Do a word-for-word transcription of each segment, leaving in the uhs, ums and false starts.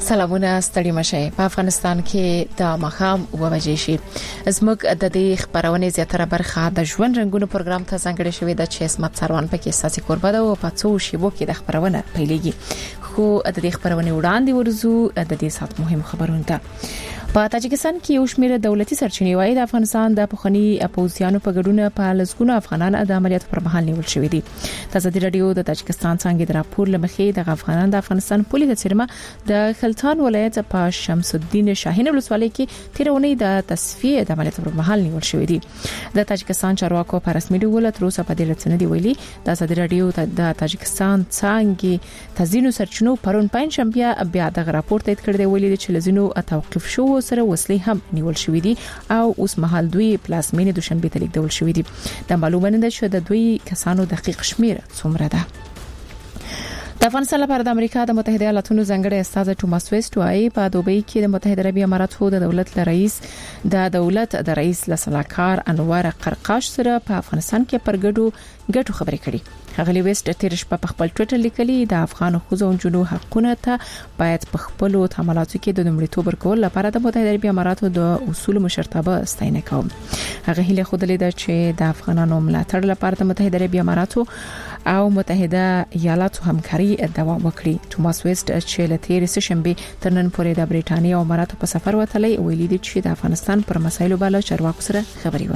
سلامونه ستړي مشه په افغانستان کې د مخام و بجې شي زموږ د دې خبرونه زیاتره برخه د ژوند رنگونو پروګرام ته ځانګړې شوې د چې اسمت سروان پکې ساسي قربا ده او په څو شیبو کې د خبرونه پیلېږي خو د دې خبرونه وړاندې ورزو د دې سات مهم خبرونه ده په تاجکستان کې یو شمېر دولتي سرچینې وايي د افغانستان د پخوانی اپوزیسیانو په ګډون په لسګونو افغانان د عملیاتو پر مهال نیول شوې دي تاسو د رادیو د تاجکستان څنګه د راپور لمخې د افغانانو د افغانستان پولیس د سرما د خلتان ولایت په شمس الدین شاهین ولسوالۍ کې تیرونی د تصفیه د عملیاتو پر مهال نیول شوې دي د تاجکستان چارواکو په رسمي ډول تر اوسه په دې رسنۍ دی ویلي د رادیو د تاجکستان څنګه تزینو سرچینو پرون پاین شنبه بیا د راپور تایید کړی دی ویلي چې لزینو توقف شو سره وسلې هم نیول شوې دي او اوس مهال دوی پلاسمینې دوشنبه ته لیکل شوې دي د معلومه ده چې د دوی کسانو دقیق شمیر څومره ده د افغانستان لپاره د امریکا د متحده ایالاتونو ځنګړی استاد ټوماس ویسټ وايي په دوبۍ کې د متحده عربی اماراتو د دولت رئیس د دولت د رئیس لسلاکار انور قرقاش سره په افغانستان کې پرګډو ګټو خبرې کړي هغه ویسټ تیر شپه په خپل ټویټر لیکلي د افغان خوځو او جنو حقونه ته باید په خپل تعاملاتو کې د لومړیتوب ورکول لپاره د متحده عربی اماراتو د اصول مشرتابه ستاینه کوم هغه هله خودلې ده چې د افغانانو ملاتړ لپاره د متحده عربی اماراتو او متحده ایالاتو همکاري دوام وکړي ټوماس ویسټ چې لتیر سشنبه تر نن پورې د بریټانیا او اماراتو په سفر وتلی ویلي دي چې د افغانستان پر مسایلو باندې چارواکو سره خبري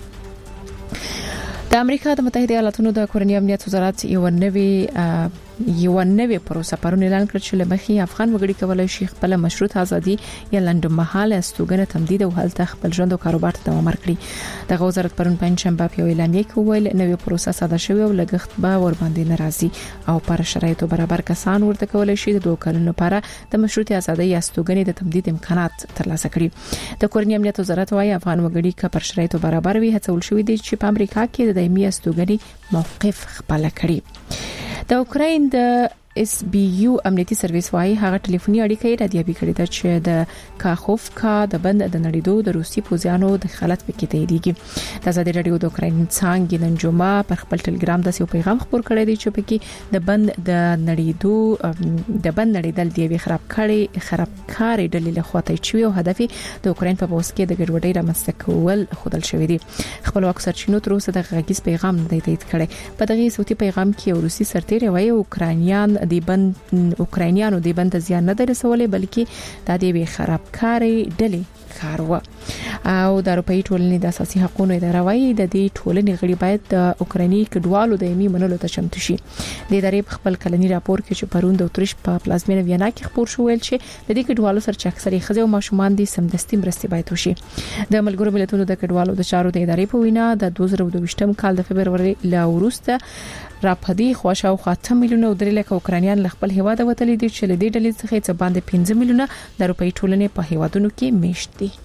وکړي د امریکا د متحده ایالاتونو د کورنۍ امنیت وزارت یو نوې یو نوې پروسه پرون اعلان کړ چې لمخي افغان وګړي کولای شي خپل مشروط ازادي یا لنډمهاله استوګنه تمدید او هلته خپل ژوند او کاروبار ته دوام ورکړي د وزارت پرون پنځشنبه په اعلان کې ویل نوې پروسه ساده شوې او لګښت به ور باندې ناراضي او پر شرایطو برابر کسان ورته کولای شي د دوه کلونو لپاره د مشروط ازادي یا استوګنې د تمدید امکانات ترلاسه کړي د کورنۍ امنیت وزارت وايي افغان وګړي که پر شرایطو برابر وي هڅول شوې دي چې په امریکا کې د دایمي استوګنې موقف خپل کړي د اوکراین د اس بي یو امنیتي سرویس وايي هغه ټلیفوني اړیکې راډیابي کړې ده چې د کاخوفکا د بند د نړیدو د روسي پوځیانو د خلت پکې تاییدېږي د ازادي رادیو د اوکراین څنګه نن جمعه پر خپل ټلګرام د یو پیغام خبر کړی دی چې پکې د بند د نړیدو د بند نړیدل دی خراب کړي خرابکاري ډلې له خواته چوي او هدف د اوکراین په پوسټ کې د ګډوډۍ رامنځته کول خودل شوې دي خپلواک سرچینو تر اوسه د غږیز پیغام نه دی تایید کړی په دغه صوتي پیغام کې روسي سرتیري وايي اوکرانیان د بند اوکراینیانو د بند زیان نه درسولې بلکې د دې خرابکاري ډلې کارو او د اروپאי ټولنې د اساسي حقوقو اداره وايي د دې ټولنې غړي باید د اوکرایني کډوالو د یمي منلو ته چمتو شي د ادارې خپل کلنی راپور کې چې پروند اتریش په پلازمینه وینا کې خبر شو ویل چې د دې کډوالو سره چې اکثره خزه او ماشومان دي سمدستي مرستي باید وشي د ملګرو ملتونو د کډوالو د چارو د ادارې په وینا د دوه زره دوه ویشتم کال د فبرवरी ل وروسته را پدې خوښه او خاطر میلیونه او درې لکه اوکرانیان خپل هیواد وتلي دي چې لدې ډلې څخه څه باندې پنځه میلیونه د اروپאי ټولنې په هیوادونو کې میشت دي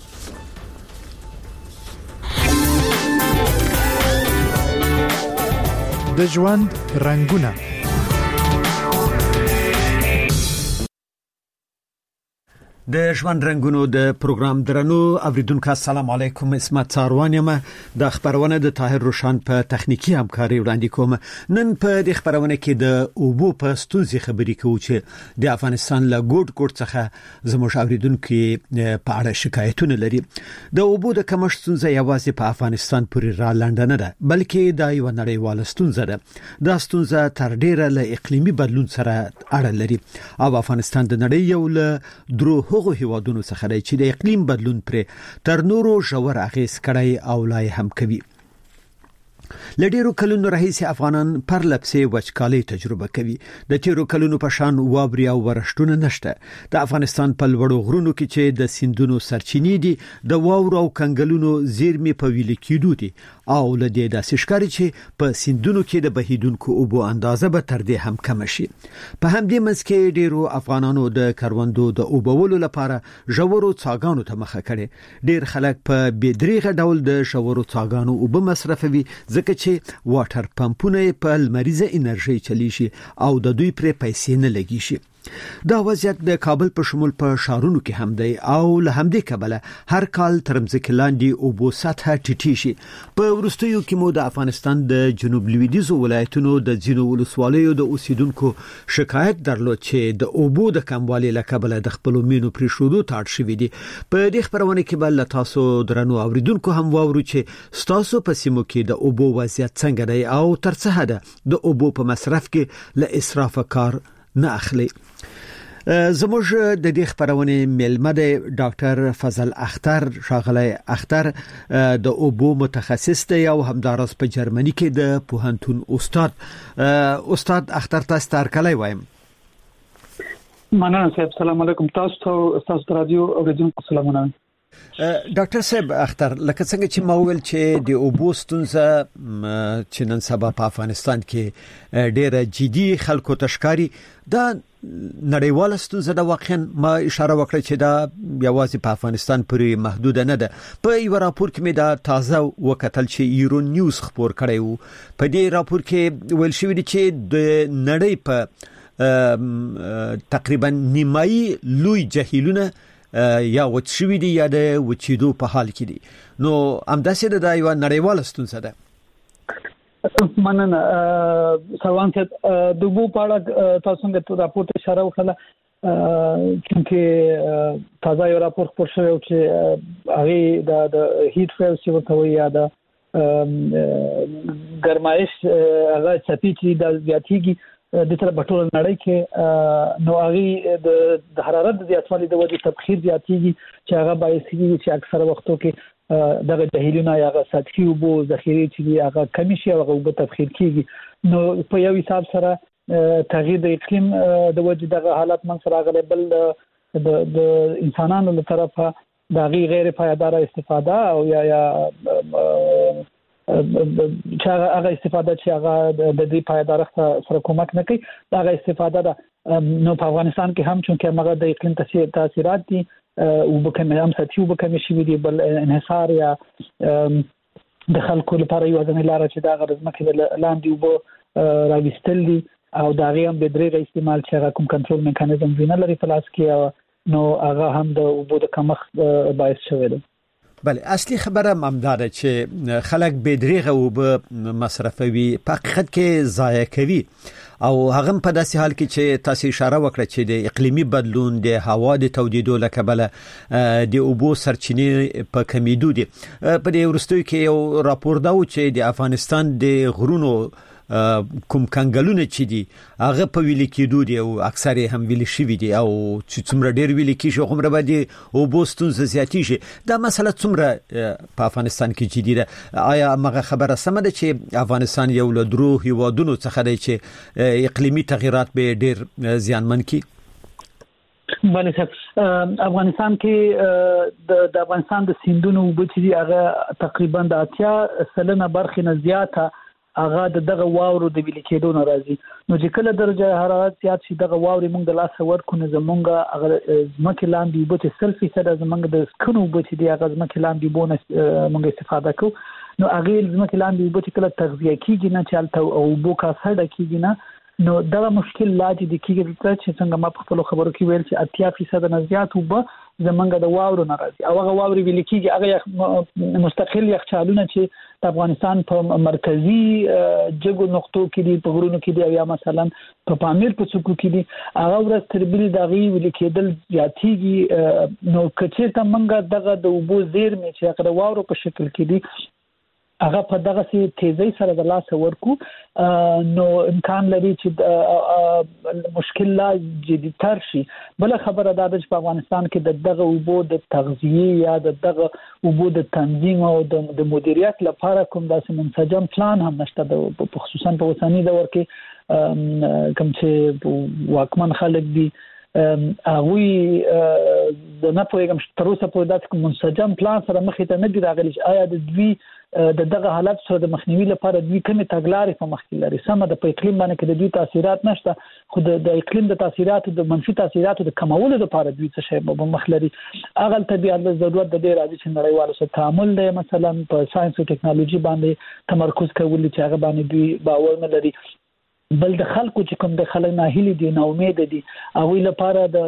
د ژوند رنگونه د ژوند رنگونو د پروګرام درنو اوریدونکو السلام علیکم اسمت سروان یم د خبرونه د طاهر روشن په تخنیکی همکاري وړاندې کوم نن په د خبرونه کې د اوبو په ستونزې خبرې کوو چې د افغانستان له ګوټ ګوټ څخه زموږ اوریدونکو په اړه شکایتونه لري د اوبو د کمښت ستونزه یوازې په افغانستان پورې را لاندې نه ده بلکې د یو نړیواله ستونزه ده دا ستونزه تر ډیره له اقلیمي بدلون سره اړه لري او افغانستان د نړۍ یو له درو هغه هیوادونو څخه دی چې د اقلیم بدلون پر تر نورو ژور اغیز کړی او لای هم کوي لډیرو کلونو راهیسې افغانان پر لپسې وچکالي تجربه کوي د تیرو کلونو په شان وابري او ورشتونه نشته د افغانستان په لوړو غرونو کې چې د سیندونو سرچینې دي د واورو او کنګلونو زیرمې په ویل کېدو دي او لدې د سشکاري چې په سیندونو کې د بهیدونکو اوبو اندازه به تر دې هم کم شي په همدې منځ کې ډیرو افغانانو د کروندو د اوبولو لپاره ژورو څاګانو ته مخه کړي ډیر خلک په بيدریغه ډول د ژورو څاګانو اوبه مصرفوي ځکه چې واټر پمپونه په لمریزه انرژي چلی شي او د دوی پر پیسې نه لګي شي دا وضعیت د کابل په شمول په شهرونو کې هم دی او له همدې کبله هر کال تر مځکې لاندې اوبو سطحه ټیټی شي. په وروستیو کې مو د افغانستان د جنوب لویدیځو ولایتونو د ځینو ولسوالیو د اوسیدونکو شکایت درلود چې د اوبو د کموالي له کبله د خپل مینو پرې شودو تاړ شوی دي. په دې خبرونه کې بل تاسو درنو اوریدونکو هم واورو چې ستاسو په سیمو کې د اوبو وضعیت څنګه دی او تر څه حده د اوبو په مصرف کې له اسراف کار نه اخلي. زموږ د دې خبرونه ملمه د ډاکټر فضل اختر شاغلی اختر د اوبو متخصص دی او همدارس په جرمني کې د پوهنتون استاد. استاد اختر تاسو ته کله وایم. مننه صاحب، سلام علیکم. تاسو ته تاسو رادیو اوریدونکو سلامونه. ډاکټر صاحب اختر، لکه څنګه چې ما ویل چې د اوبو ستونزه چې نن سبا په افغانستان کې ډیره جدي خلکو تشکاری دا نړیواله ستونزه ده. واقعا ما اشاره وکړه چې دا یوازې په افغانستان پورې محدود نه ده. په یو راپور کې مې دا تازه وکتل چې ایرو نیوز خبر کړی وو. په دې راپور کې ویل شوی دی چې د نړۍ په تقریبا نیمایي لوی جهیلونه یا وچ شوی دي یا د وچیدو په حال کې دي. نو همداسې د یو نړیواله ستونزه ده. مننه سروان صاحب، د اوبو په اړه تاسو څنګه راپور ته اشاره وکړه چې تازه یو راپور خپور شوی چې هغه د هیټ ویو چې ورته وایي یا د ګرمایش هغه چپی چې د زیاتېږي د تر بټول نړۍ کې نو هغه د حرارت زیاتوالي د وجې تبخیر زیاتېږي چې هغه باعث کیږي چې اکثره وختو کې دغه جهیلونه یا سطحي اوبو ذخیره چې هغه کمی شي او هغه اوبه تبخیر کیږي. نو په یو حساب سره تغییر د اقلیم د وجې دغه حالت من سره غلې بل د د انسانانو له طرفه د غیر پایدار استفاده او یا یا چې هغه استفاده چې هغه د دې پایدارښت سره کومک نه کوي، دا هغه استفاده ده. نو په افغانستان کې هم چې هغه د اقلیم تاثیرات دي او به کوم هم ساتي او به کوم شي دي بل انحصار یا د خلکو لپاره یو ځنې لار چې دا غرض مکه لاندې او راوستل دي او دا غیم به درې استعمال چې هغه کوم کنټرول میکانیزم وینه لري په لاس کې، نو هغه هم د اوبو د کمښت باعث شوی دی. بله، اصلي خبره ممداره چې خلک بدریغه او به مصرفوي په حقیقت کې ضایع کوي او هغه په داسې حال کې چې تاسو اشاره وکړه چې د اقلیمي بدلون د هوا د تودیدو لکبله د اوبو سرچینې په کمیدو دي. په دې وروستیو کې یو راپور دا و چې د افغانستان د غرونو کوم کنګلونه چې دي هغه په ویل کېدو دي او اکثر هم ویل شوی دي او چې څومره ډیر ویل کېږي عمره باندې او بوستونز زیاتی شي. دا مسله څومره په افغانستان کې جدي ده؟ آیا هغه خبره سمه ده چې افغانستان یو له درو هیوادونو څخه دی چې اقلیمي تغیرات به ډیر زیانمن کړي؟ بله صاحب، افغانستان کې د افغانستان د سیندونو اوبه چې دي هغه تقریبا د اتیا سلنه برخې نه زیاته هغه دغه واورو د ویل کېدو ناراضي. نو چې کله درجه حرارت زیات شي دغه واوري موږ د لاس ورکو نه زمونږه هغه ځمکې لاندې اوبه چې سل فیصد زمونږ د سکنو اوبه چې دي هغه ځمکې لاندې اوبه موږ استفاده کوو. نو هغه ځمکې لاندې اوبه چې کله تغذیه کیږي نه چالت او اوبو کاسړه کیږي نه، نو دا مشکل لا چې د کیږي چې څنګه ما په خپل خبرو کې ویل چې اتیا فیصد نه زیات اوبه زمونږ د واورو ناراضي او هغه واوري ویل کیږي هغه مستقل یخچالونه چې د افغانستان په مرکزی جګو نقطو کې دي، په غرونو کې دي، یا مثلا په پامیر په څوکو کې دي، هغه ورځ تر بلې دغه ویل کېدل زیاتېږي. نو کچې ته منګه دغه د اوبو زیرمې چې هغه د واورو په شکل کې دي هغه په دغه سي تیزی سره د لاس ورکو، نو امکان لري چې مشکل لا جدي تر شي. بل خبره دا ده چې په افغانستان کې دغه اوبو د تغذیه یا دغه اوبو د تنظیم او د مدیریت لپاره کوم داسې منسجم پلان هم نشته، په خصوصا په اوسنی دور کې کوم چې واکمن خلک دي هغوی د نه پوهېږم تر اوسه پورې داسې منسجم پلان سره مخې ته نه دي راغلي چې آیا د دوی د دغه حالت سره د مخنیوي لپاره دوی کومې تګلارې په مخ کې لري. سمه د په اقلیم باندې کې د دوی تاثیرات نشته، خو د اقلیم د تاثیراتو د منفي تاثیراتو د کمولو لپاره دوی څه شی په مخ لري. هغه طبيعت د ضرورت د ډیر راځي چې نړیوالو سره تعامل دی، مثلا په ساينس او ټکنالوژي باندې تمرکز کول چې هغه باندې دوی باور نه لري. بل د خلکو چې کوم د خلک ناهیلي دي نه امید دي او لپاره د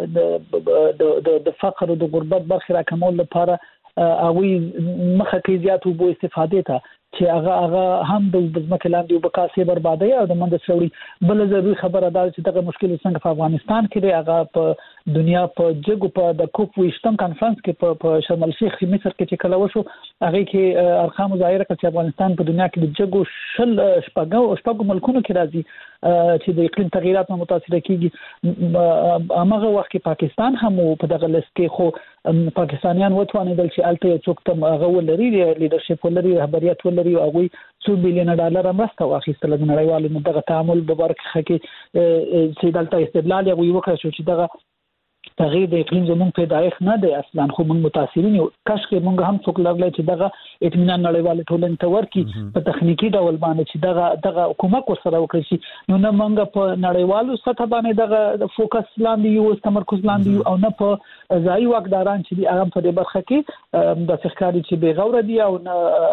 د د فقر او د غربت برخه راکمول لپاره او مخه کې زیات وبو استفاده ته چې هغه هغه هم د ځمکې لاندې او بکاسي بربادي او د منځ سړی بل ضروري خبره ده چې دغه مشکل څنګه په افغانستان کې دی هغه په دنیا په جګو په د کوپ ویشتم کانفرنس کې په شرم الشیخ مصر کې چې کله وشو هغه کې ارقام ظاهره کړ چې افغانستان په دنیا کې د جګو شل شپږو شپږو ملکونو کې راځي چې د اقلیم تغیرات متاثر کیږي هغه وخت کې پاکستان هم په دغه لیست کې خو پاکستانیان وتوانیدل چې الته یو څوک تم هغه ولري لیدرشپ ولري رهبریت ولري او هغه څو بلین ډالر مرسته واخیستل د نړیوالو دغه تعامل په برخه کې چې دلته استدلال یو وکړ چې دغه تغییر د اقلیم زموږ پیدایښت نه دی اصلا خو موږ متاثرین یو کاش کې موږ هم څوک لګلای چې دغه اطمینان نړیوال ټولنې ته ورکړي په تخنیکی ډول باندې چې دغه دغه حکومت ورسره وکړي چې نو نه موږ په نړیوالو سطح باندې دغه فوکس لاندې یو تمرکز لاندې او نه په ځای واکداران چې دی هغه په دې برخه کې د ښکاری چې به غوړه دی او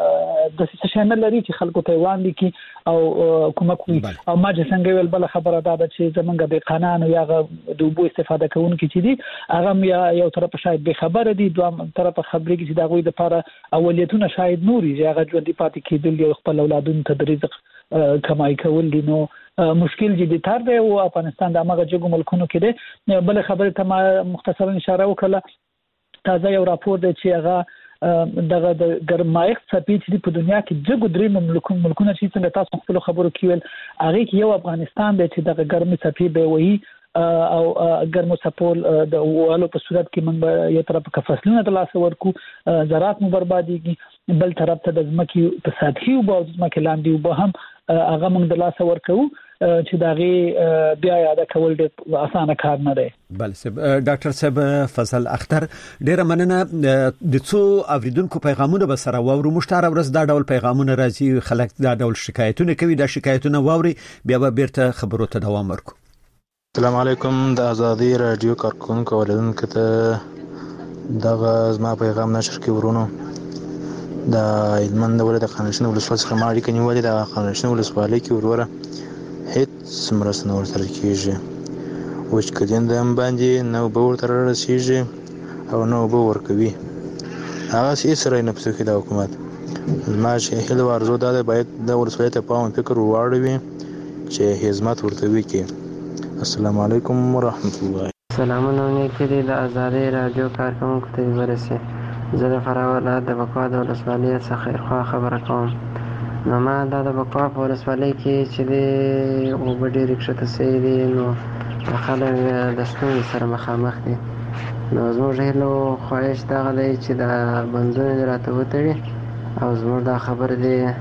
د څه شنه لري چې خلکو ته وړاندې کی او حکومت کوي او ما چې څنګه ویل بل خبره ده چې زمونږ د قانون یا د وبو استفاده کوونکي چې دي هغه یا یو طرف شاید به خبره دي دوه طرف خبرې چې دا غوي د لپاره اولیتونه شاید نوري چې هغه ژوند پاتې کېدل یو خپل اولادونو ته د رزق کمای کول دي نو مشکل جدي تر دی او افغانستان د هغه جګو ملکونو کې دی بل خبره ته ما مختصرا اشاره وکړه تازه یو راپور دی چې هغه دغه د ګرمایښت څپې چې په دنیا کې جګو درې ملکونه ملکونه چې څنګه تاسو خپل خبرو کې ول هغه کې یو افغانستان دی چې دغه ګرمي څپې به وایي او ګرمو سپول د والو په صورت کې موږ یو طرف کې فصلونه د لاس ورکو زراعت مو برباديږي بل طرف ته د ځمکې په سطحي او د ځمکې لاندې او هم هغه موږ د لاس ورکو چې داغه بیا یاد کول ډېر اسانه کار نه دی. بل سب ډاکټر صاحب فضل اختر ډېر مننه د څو اوریدونکو پیغامونه به سره وورو مشتاره ورځ دا ډول پیغامونه راځي خلک دا ډول شکایتونه کوي دا شکایتونه ووري بیا به بیرته خبرو ته دوام ورکو. السلام علیکم د ازادي رادیو کارکونکو اوریدونکو ته دغه زما پیغام نشر کې ورونو د هلمند ولایت خانشین ولسوالۍ څخه ما اړیکه نیولې د خانشین ولسوالۍ کې وروره هیڅ مرسته نه ورسره کېږي وچکالین د هم باندې نه اوبه ورته رارسېږي او نه اوبه ورکوي هغسې هېڅ سره یې نه پسې د حکومت زما چې هیله او ارزو دا ده باید د ولسوالۍ ته پام فکر واړوي چې خدمت ورته وکړي. السلام علیکم ورحمت الله. سلامونه نیکې د ازادي رادیو کارکونکو ته ورسي زه د فراه ولایت د بکوا د ولسوالۍ څخه خیرخوا خبره کوم. نو ما دا د بکوا په ولسوالۍ کې چې د اوبه ډېرې کښته سوي دي نو خلک د ستونزې سره مخامخ دي نو زموږ هیله او خواهش دغه دی چې دا بندونه دې راته وتړي او زموږ دا خبره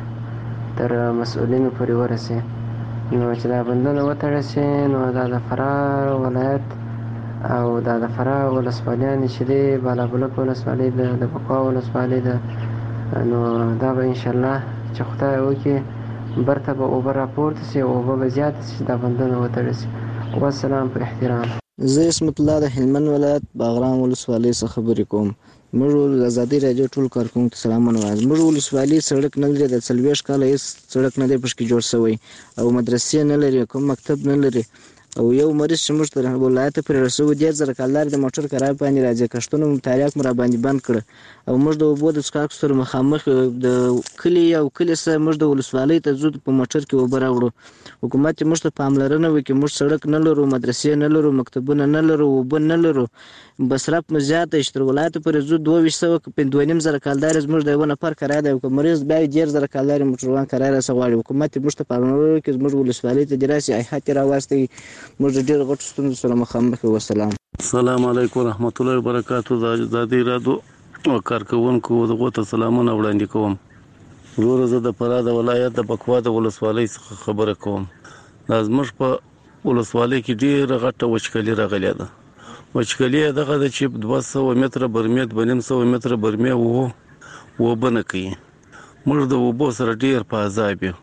دې تر مسؤلینو پورې ورسي نو چې دا بندونه وتړل شي نو دا د فراه ولایت او دا د فراه ولسوالیانې چې دی بالابلوک ولسوالۍ ده د بکوا ولسوالۍ ده نو دا به انشاءالله چې خدای وکړي برته به اوبه راپورته شي اوبه به زیاته شي دا بندونه وتړل شي. والسلام په احترام. زه اسمت الله د هلمند ولایت باغرام ولسوالۍ څخه خبرې کوم. موږ ازادي رادیو ټول کارکونکو ته سلامونه وایم. موږ ولسوالۍ سړک نه لري د څلوېښت کاله هېڅ سړک نه دی پشکې جوړ شوی او مدرسې نه لري کوم مکتب نه لري او یو مریض چې موږ ته ولایت پرې رسوي ډېر زره کالدار د موټر کرایه باندې راځي کښتونه مو تاریاک مو را باندې بند کړه او موږ د اوبو د څښاک سره مخامخ د کلي او کلي سره موږ د ولسوالۍ ته ځو په موټر کې اوبه راوړو حکومت موږ ته پاملرنه وکړي موږ سړک نه لرو مدرسې نه لرو مکتبونه نه لرو اوبه نه لرو مصرف مو زیات دی چې تر ولایت پورې ځو دوه ویشت سوه دوه نیم زره کالدار زموږ د یوه نفر کرایه ده که مریض بیا یې ډېر زره کالدار موټروان کرایه راڅه غواړي حکومت موږ ته پاملرنه وکړي زموږ ولسوالۍ ته دې راسي هیات یې راواستوي موږ د ډېرو غټو ستونزو سره مخامخ یو. والسلام. السلام علیکم ورحمت الله وبرکاتہ. د ازادي رادیو کارکونکو دغه ته سلامونه وړاندې کوم. وروره زه د فراه د ولایت د بکوا د ولسوالۍ څخه خبره کوم. دا زموږ په ولسوالۍ کې ډېره غټه وچکالي راغلې ده. وچکالي دغه ده چې دوه سوه متره برمې دوه نیم سوه متره برمې وو اوبه نه کوي. موږ د اوبو سره ډېر په عذاب یو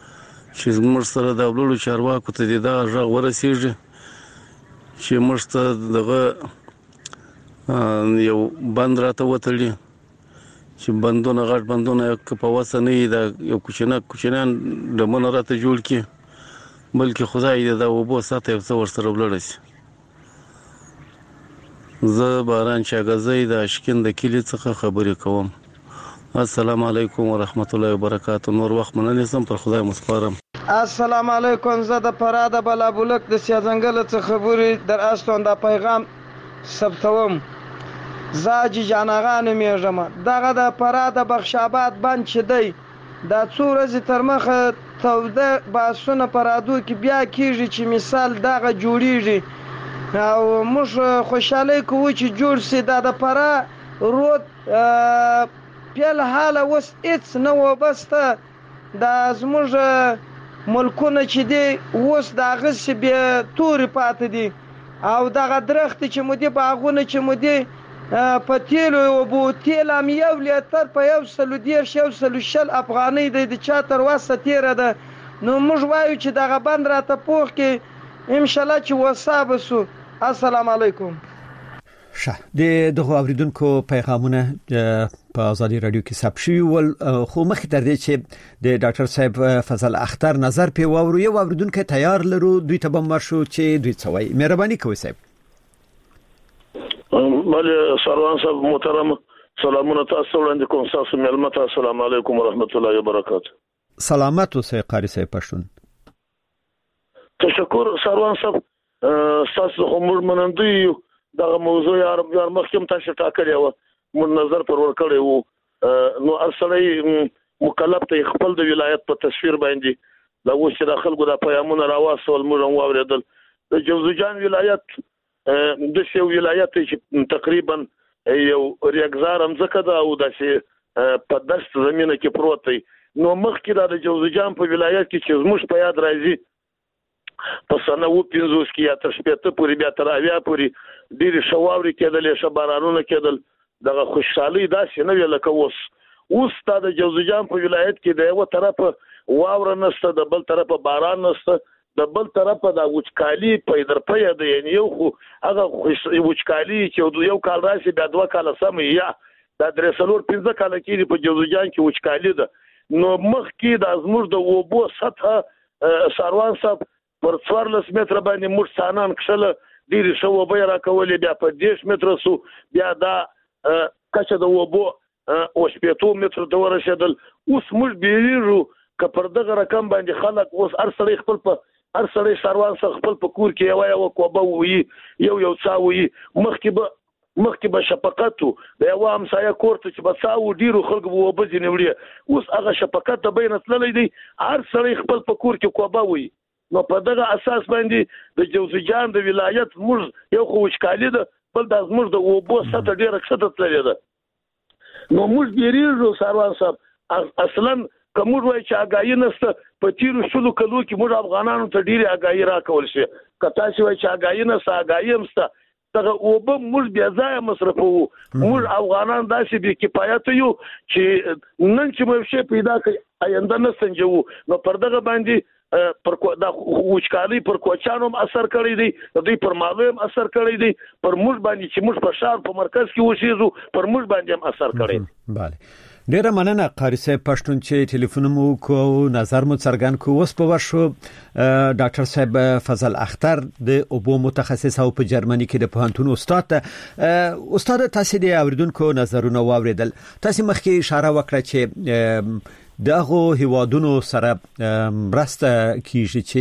چې زموږ سره د لوړو چارواکو ته دې دغه غږ ورسېږي چې موږ ته دغه یو بند راته وتړي چې بندونه غټ بندونه که په وسه نه وي دا یو کوچنه کوچنیان ډمونه راته جوړ کړي بلکې خدای دې دا وبو ساته یو څه ورسره ولاړ شي. زه باران شاګزی د اشکین د کلی څخه خبرې کوم. السلام علیکم ورحمت الله وبرکاتہ. نور وخت مننه سم پر خدای مسپارم. السلام علیکم. زه د فراد بلابولک د سیازنګل څخه خبرې در استون د پیغام ثبتوم. زاجی جانغان میږم. دغه د فراد بخشاباد بند چې دی دا څو ورځې تر مخه توده باسونه پرادو کې بیا کیږي چې مثال دغه جوړیږي او موږ خوشاله کوو چې جوړ سي. دا د فرا رود پیل حاله وس اټس نو وبسته د زموږ ملکونه چې دی وس د غس به توري پاتې دي او دغه درخت چې مودي باغونه چې مودي په تیلو او بو تیل ام یو لیتر په یو سلو دیر شو سلو شل افغاني د چا تر واسه تیره ده. نو موږ وایو چې دغه بند راته پوخ کې ان شاء الله چې وساب سو. السلام علیکم. شه د دغه اوریدونکو پیغامونه په ازادي رادیو کې ثبت شوي ول خو مخکې تر دې چې د ډاکټر صاحب فضل اختر نظر په وورو یو اوریدونکو تیار لرو دوی ته بم ورشو چې دوی څه وایي. مهرباني کوئ صاحب. مالی سروان صاحب محترم سلامونه تاسو وړاندې کوم. تاسو ملمت السلام علیکم ورحمت الله وبرکاتہ. سلامت اوسئ قاری صاحب پښتون. تشکر سروان صاحب. تاسو هم منندوی دغه موضوع یار یار مخکم تاسو ټاکلی و مون نظر پر ور کړی وو. نو ارسلې مکلف ته خپل د ولایت په تصویر باندې دا وښه د خلکو د پیغامونه راوصل موږ واوریدل. د جوزجان ولایت د شی ولایت چې تقریبا یو ریګزار مزکه دا او د شی په دشت زمينه کې پروت دی. نو مخکې د جوزجان په ولایت کې چې زموږ په یاد راځي په سنه و پنځوس کې یا تر شپږ پورې بیا تر اویا پورې ډېر شواوري کېدل شبارانونه کېدل. دغه خوشحالي داسې نه ویل کوس. اوس د جوزجان په ولایت کې د یو طرف واور نشته د بل طرف باران نشته د بل طرف د وچکالي پیدر پیدا دی. یعنی یو خو هغه وچکالي چې یو کال راشي بیا دوه کال سم یا د درې څلور پنځه کال کې په جوزجان کې وچکالي ده. نو مخ کې د ازمر د وبو سطح سروان صاحب پر څوارلس متره باندې موږ سانان کښل ډیر شو به را کولې بیا په دیش متره سو بیا دا کچه د وبو او شپږ متره د ورسېدل. اوس موږ بیرو ک پر دغه رقم باندې خلک اوس ارسلې خپل په ارسلې سروان څخه خپل په کور کې یو یو کوبه وي یو یو څاوي مخکې به مخکې به شفقت د یو همسایه کورته چې به څاو ډیرو خلک وو بځنی وړي. اوس هغه شفقت د بین تللی دی ارسلې خپل په کور کې کوبه وي. نو په دغه اساس باندې د جوزجان د ولایت موږ یو خو وشکالي ده بل د موږ د وبو سطح ډیره کښته تللی ده. نو موږ بیریږو سروان صاحب اصلا کوم وای چې اگاهی نشته په تیرو شلو کلو کې موږ افغانانو ته ډیره اگاهی راکول شي. کته چې وای چې اگاهی نشته اگاهی همسته دغه وبم موږ بیا ځای مصرفو. موږ افغانان داسې بې کفایت یو چې نن چې مو شي پیدا کوي آینده نه سنجو. نو پر دغه باندې پر د وچکالي پر کوچانو اثر کړی دی دوی پر ماویم اثر کړی دی پر موږ باندې چې موږ په شهر په مرکز کې وشیزو پر موږ باندې هم اثر کړی. bale ډیره مننه قاری صاحب پښتون چې ټلیفون مو کو نظر مو څرګند کو. اوس په ورشو ډاکټر صاحب فضل اختر د اوبو متخصص او په جرمني کې د پوهنتون استاد استاد تاسو د اوریدونکو نظرونه واوریدل. تاسو مخکې اشاره وکړه چې دغه هیوادونو سره مرسته کیږي چې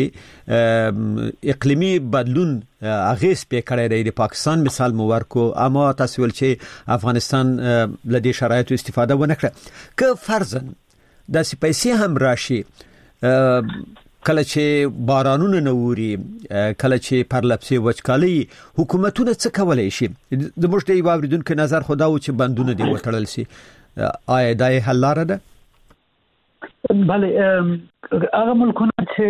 اقلیمی بدلون اغیز په کړی دی. د پاکستان مثال مو ورکو اما تاسو ول چې افغانستان لدی شرایطو استفاده ونه کړه. که فرضاً د سپیسي هم راشي کله چې بارانونه نوري کله چې پرلپسې وچکالي حکومتونه څه کولای شي؟ د موږ د واوریدونکو نظر خدا و چې بندونه دی وټړل شي. آیا دای حل لاره ده؟ بله هغه ملکونه چې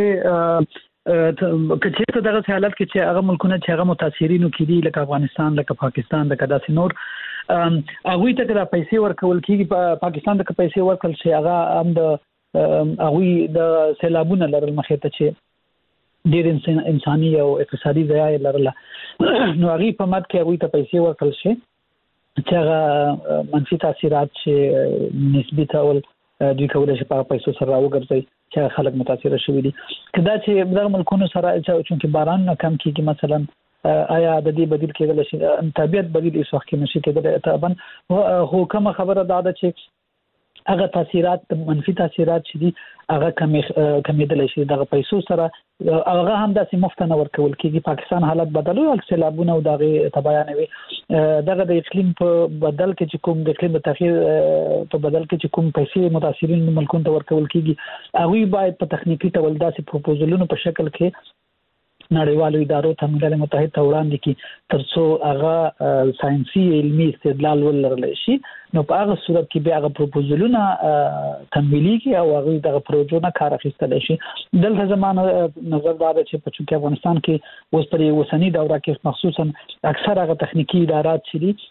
کچې ته دغه حالت کې چې هغه ملکونه چې هغه متاثرینو کې دي لکه افغانستان لکه پاکستان لکه داسې نور هغه ته د پیسې ورکول کېږي. پاکستان ته پیسې ورکول شي هغه هم د هغه د سیلابونه لرل مخې ته چې ډېر انساني او اقتصادي ضایع لرله. نو هغه په مد کې هغه ته پیسې ورکول شي چې هغه منفي تاثیرات چې نسبی ډول دوی کولای شي په پیسو سره راوګرځي چې خلک متاثر شوي دي. کدا چې دغه ملکونو سره چې باران نه کم کیږي مثلا آیا د دې بدیل کېدل شي طبيعت بدیل هیڅ وخت نشي کېدل طبعا هو کوم خبره ده چې هغه تاثیرات منفي تاثیرات چې دي هغه کم کمیدل شي دغه پیسو سره هغه هم داسې مفت نه ورکول کېږي. پاکستان حالت بدلو او سیلابونه او دغه تباینوي دغه د اقلیم په بدل کې چې کوم د اقلیم تغییر په بدل کې چې کوم پیسې متاثرین ملکونو ته ورکول کېږي هغه باید په تخنیکی ډول داسې پروپوزلونو په شکل کې نړیوالو ادارو ته ملل متحد ته وړاندې کی ترڅو هغه ساينسي علمي استدلال ولرل شي. نو په هغه صورت کې به هغه پروپوزلونه تمویلي کی او هغه دغه پروژو نه کار اخیستل شي. دلته زمانه نظر دا چې په چونکه افغانستان کې اوس پر وسنی دوره کې مخصوصا اکثر هغه تخنیکی ادارات چې دي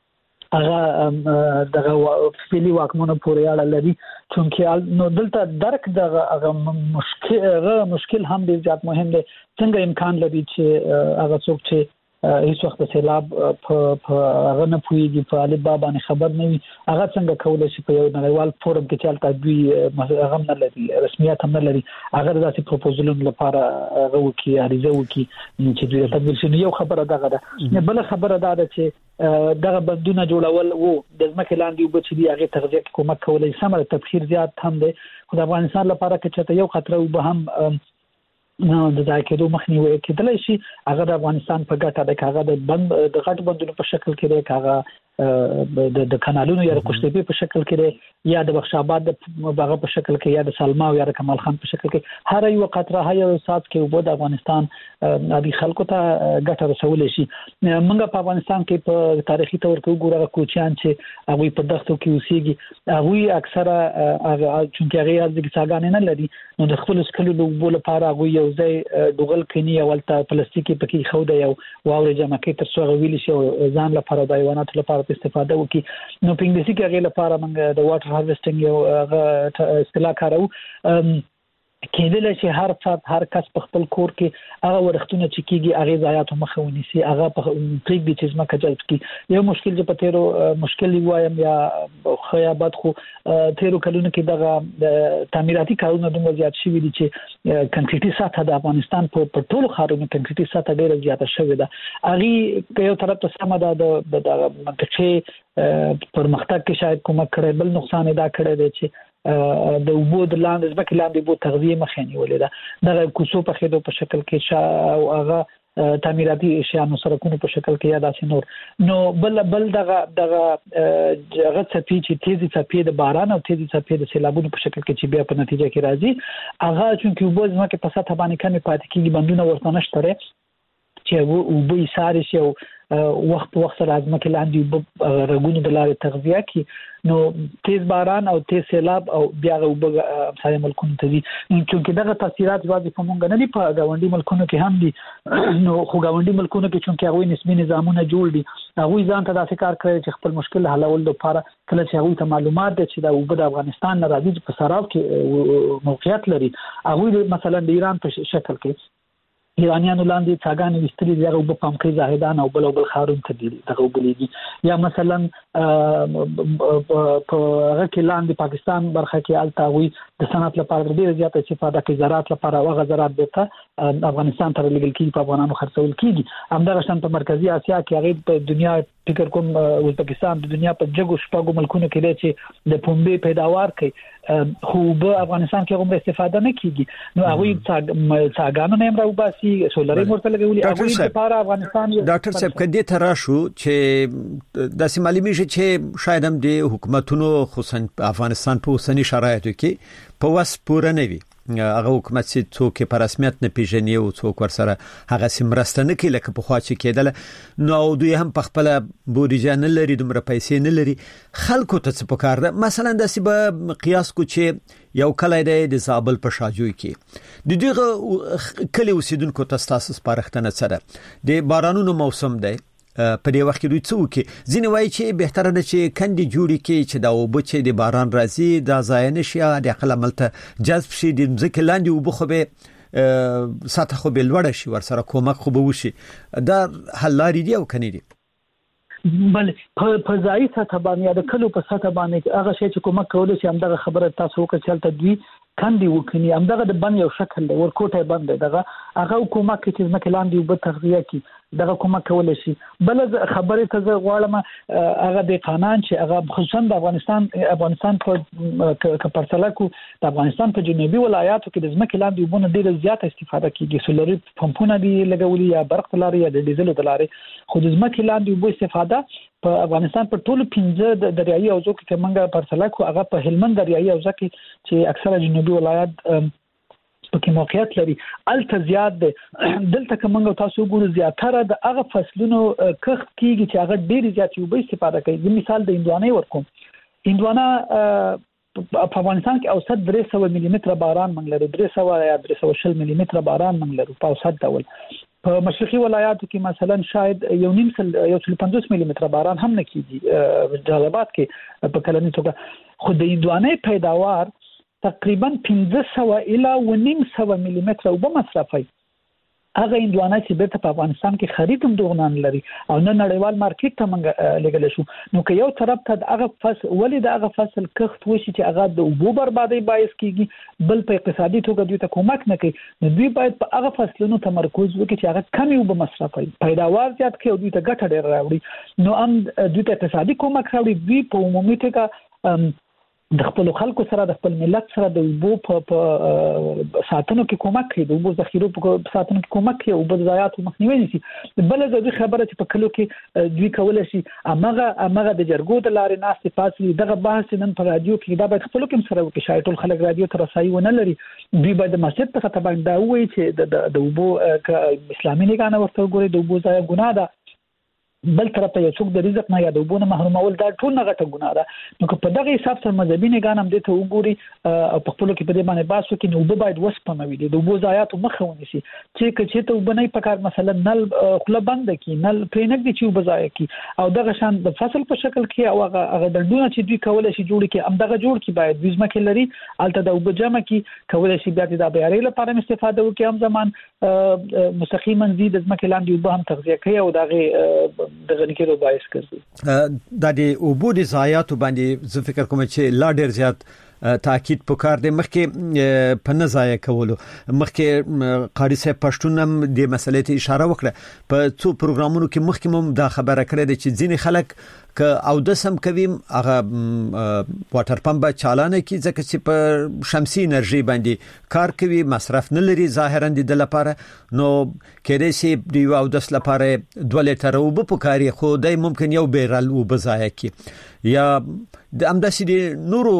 هغه دغه فعلی واکمنو پورې اړه لري چونکه نو دلته درک دغه هغه مشکل هغه مشکل هم ډیر زیات مهم دی. څنګه امکان لري چې هغه څوک چې هیڅ وخت سیلاب په هغه نه پوهیږي په الف با باندې خبر نه وي هغه څنګه کولای شي په یو نړیوال فورم کې چلته دوی هغه نه لري رسمیت هم نه لري هغه داسې پروپوزلونو لپاره هغه وکي عریضه وکي چې دوی ته تدویل شي. یو خبره دغه ده. بل خبره دا ده چې دغه بندونه جوړول وو د ځمکې لاندې وب چې دی هغه تغذیه کومک کولای سمره تبخیر زیات هم دی. خو د افغانستان لپاره کې چې یو خطر وب هم نو د ځای کېدو مخنیوي کېدلی شي هغه د افغانستان په ګټه د هغه د بند د غټ بندونو په شکل کې دی هغه د د کانالونو یا د قشتېبې په شکل کې دی یا د بخش آباد د باغ په شکل کې یا د سلما یا د کمال خان په شکل کې هر یو قطره هر یو سات کې وبد افغانستان د خلکو ته ګټه رسول شي. موږ په افغانستان کې په تاریخي تور کې وګورو کوچیان چې هغه په دښتو کې اوسېږي هغه اکثره هغه چې هغه د څاګان نه لري نو د خپل سکلو لوبو لپاره هغه یو ځای دوغل کینی او ولته پلاستیکي پکې خوده یو واوري جمع کې تر څو ویل شي ځان لپاره د حیواناتو لپاره استفاده وکي. نو په انګلیسي کې هغه لپاره موږ د واټر هارویسټینګ یو اصطلاح کارو کېدل چې هر څات هر کس په خپل کور کې هغه ورختونه چې کیږي هغه ضایعات مخه ونیسي هغه په پریک دي چې زما کجلت کی یو مشکل چې په تیرو مشکل وایم یا خیابات خو تیرو کلونه کې دغه تعمیراتي کارونه دومره زیات شوي دي چې کنکریټي سطح د افغانستان په ټولو ښارونو کنکریټي سطح ډیره زیاته شوې ده. هغه یو طرف ته سم ده د منطقې پرمختګ کې شاید کومک کړي بل نقصان ادا کړي دی چې د وبو د لاندې ځکه لاندې بو تغذیه مخنی ولې ده دغه کوڅو په خېدو په شکل کې شا او هغه تعمیراتي اشیاء سرکونو په شکل کې یا داسې نور نو بل بل دغه دغه هغه څپې چې تیزی څپې د باران او تیزی څپې د سیلابونو په شکل کې چې بیا په نتیجه کې راځي هغه چې وبو ځمکه په سطح باندې کمې پاتې کېږي بندونه ورته نشته چې وبو یې ساري شي او وخت وخت لازم کې لاندې رګونو د لارې تغذیه کی نو تیز باران او تیز سیلاب او بیا وب ساده ملکونو ته دي چې دغه تاثیرات واځي په مونږ نه دي په غونډي ملکونو کې هم دي نو خو غونډي ملکونو کې چې هغه نسبی نظامونه جوړ دي هغه ځان ته داسې کار کوي چې خپل مشکل حلول لپاره کله چې هغه ته معلومات دي چې دا وب د افغانستان نه راځي په سراو کې موقعیت لري هغه مثلا د ایران په شکل کې ایرانیانو لاندې څاګانې وستري دغه په پام کې زاهدان او بل بل خارون ته دي دغه وبلېږي یا مثلا په هغه کې لاندې پاکستان برخه کې التاوي د صنعت لپاره ډېر زیات استفاده کوي زراعت لپاره او غزرات دته افغانستان ته لګل کېږي په افغانانو خرڅول کېږي همدغه شان په مرکزی اسیا کې هغه په دنیا فکر کوم ازبکستان د دنیا په جګو شپږو ملکونو کې دی چې د پنبې پیداوار کوي خو په افغانستان کې هم استفاده نه کیږي نو هغه څاګانو نه راو باسي سولري مرته لګولي هغه لپاره افغانستان ډاکټر صاحب کدي تراشو چې د سیمالي میشه چې شاید هم د حکومتونو خصوصا افغانستان په اوسنی شرایطو کې په واس پوره نه وي هغه حکومت چې څوک په رسمیت نه پیژني او څوک ورسره هغه سیمرسته نه کوي لکه په خوا چې کېدل نو دوی هم په خپل بودیجه نه لري دومره پیسې نه لري خلکو ته څه پکار ده مثلا د سیبه قیاس کو چې یو کله د زابل په شاجوي کې د دغه کلی اوسیدونکو ته تاسو سپارښتنه سره د بارانونو موسم دی په دې وخت کې دوی څه وکړي ځینې وایي چې بهتره ده چې کندې جوړې کړي چې دا اوبه چې د باران راځي دا ضایع نه شي د عقل عمل ته جذب شي د ځمکې لاندې اوبه خو به سطح خو به لوړه شي ورسره کومک خو به وشي دا حل لارې دي او کني دي بل په ځای سطح باندې د کلو په سطح باندې هغه شی چې کومک کولای شي همدغه خبره تاسو وکړئ چې دوی کاندي وکني همدغه د بند یو شکل دی ورکوټه بند دی دغه هغه حکومت چې ځمکه لاندې وب تغذیه کی دغه کومه کول شي بل خبره ته غواړم هغه د قانون چې هغه خصوصا د افغانستان افغانستان په پرتله کو د افغانستان په جنوبي ولایاتو کې د ځمکې لاندې وبونه ډیره زیاته استفاده کیږي سولري پمپونه دی لګولي یا برق لري یا د ډیزل لري خو د ځمکې لاندې وب استفاده په افغانستان په ټولو پنځه د دریایي حوزو کې منګه پرتله کو هغه په هلمند دریایي حوزه کې چې اکثره جنوبي ولایات پکې موقعیت لري الته زیات دی دلته کومه تاسو ګورئ زیاتره د هغه فصلونو کښت کیږي چې هغه ډیر زیات یو به استفاده کوي مثال د هندوانې ورکوم هندوانه په افغانستان کې اوسط درې سوه ملي متره باران منګلري درې سوه یا درې سوه شل ملي متره باران منګلري په اوسط ډول په مشرقي ولایاتو کې مثلا شاید یو نیم سل یو سل پنځوس ملي متره باران هم نه کیږي جلالاباد کې په کلنۍ توګه خو د هندوانې پیداوار تقریبا پنځه سوه الی و نیم سوه ملي متره وب مصرفي هغه هندوانه چې بیرته په افغانستان کې خرید هم دوغنان لري او نه نړیوال مارکیټ ته منګ لګل شو نو که یو طرف ته هغه فصل ولې د هغه فصل کښت وشي چې هغه د وبو بربادي باعث کیږي بل په اقتصادي توګه دوی ته کومک نه کوي نو دوی باید په هغه فصلونو تمرکز وکړي چې هغه کم وب مصرفي پیداوار زیات کړي او دوی ته ګټه ډیر راوړي نو هم دوی ته اقتصادي کومک راوړي دوی په عمومي توګه د خپل خلکو سره د خپل ملت سره د وبو په ساتنو کې کومک کوي د وبو ذخیرو په ساتنو کې کومک کوي او د ضایعاتو مخنیوي نشي بل د خبره چې په کلو کې دوی کول شي امغه امغه د جرګو د لارې ناس پاسې دغه بحث نن په رادیو کې دا باید خپل کې سره وکړي شاید ټول خلک رادیو ته رسایي ونه لري دوی باید د مسجد ته تبع دا وایي چې د وبو اسلامي نگاه ورته ګوري د وبو ځای ګناه ده بل طرف ته یو څوک د رزق نه یا د وبونه محرومول دا ټول نه غټه ګناه ده نو که په دغه حساب سره مذهبي نگاه هم دې ته وګوري او په خپل کې په دې باندې باسو کې نو وب باید وسپموي د وبو ضایعاتو مخه ونیسي چې چې ته وبنه په کار مثلا نل خله بند کی نل پرینګ دي چې وب ضایع کی او دغه شان د فصل په شکل کې او هغه دندونه چې دوی کول شي جوړ کی هم دغه جوړ کی باید وزمه کې لري الته د وب جمع کی کول شي بیا د بیارې لپاره استفاده وکي هم زمان مستقیما زی د ځمکې لاندې وب هم تغذیه کوي او دغه د غنکیرو باعث ګرځي د دې عبور ضایعات باندې زه فکر کوم چې لا ډیر زیات تاکید پکار دی مخکې په نزایا کولو مخکې قاری صاحب پښتون هم د مسلې ته اشاره وکړه په څو پروګرامونو کې مخکې هم دا خبره کړې ده چې ځینې خلک ک او د سم کوي هغه واټر پمپ چالانه کی ځکه چې په شمسي انرژي باندې کار کوي مصرف نه لري ظاهرا د لپاره نو کېدې شي دی او د لپاره دوه لیټر وب پکاري خو دای ممکن یو بیرل وب ضایع کی یا د امداسي د نورو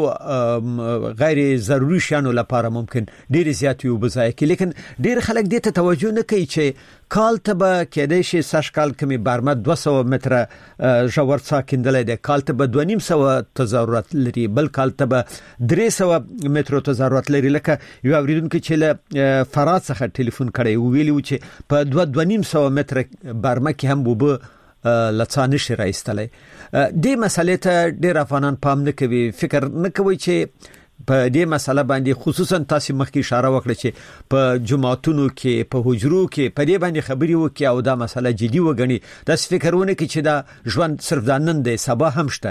غیر ضروري شانو لپاره ممکن ډیر زیات وب ضایع کی لیکن ډیر خلک دې ته توجه نه کوي چې کال ته به کېدې شي سش کال کمی برمت دوه سوه متره ژور ساکندلې ده کال ته به دوه نیم سوه تضررات لري بل کال ته به درې سوه متره تضررات لري لکه یو اوریدونکو چې له فرات څخه ټلیفون کړی ویلی چې په دوه دوه نیم سوه متره برمه کې هم وب لڅانه شي راځتلې دې مسلې ته ډېر افغانان پام نه کوي فکر نه کوي چې په دې مسله باندې خصوصا تاسو مخکې اشاره وکړه چې په جماعتونو کې په حجرو کې په دې باندې خبري وکي او دا مسله جدي وګڼي تاسو فکرونه کې چې دا ژوند صرف د نن دی سبا هم شته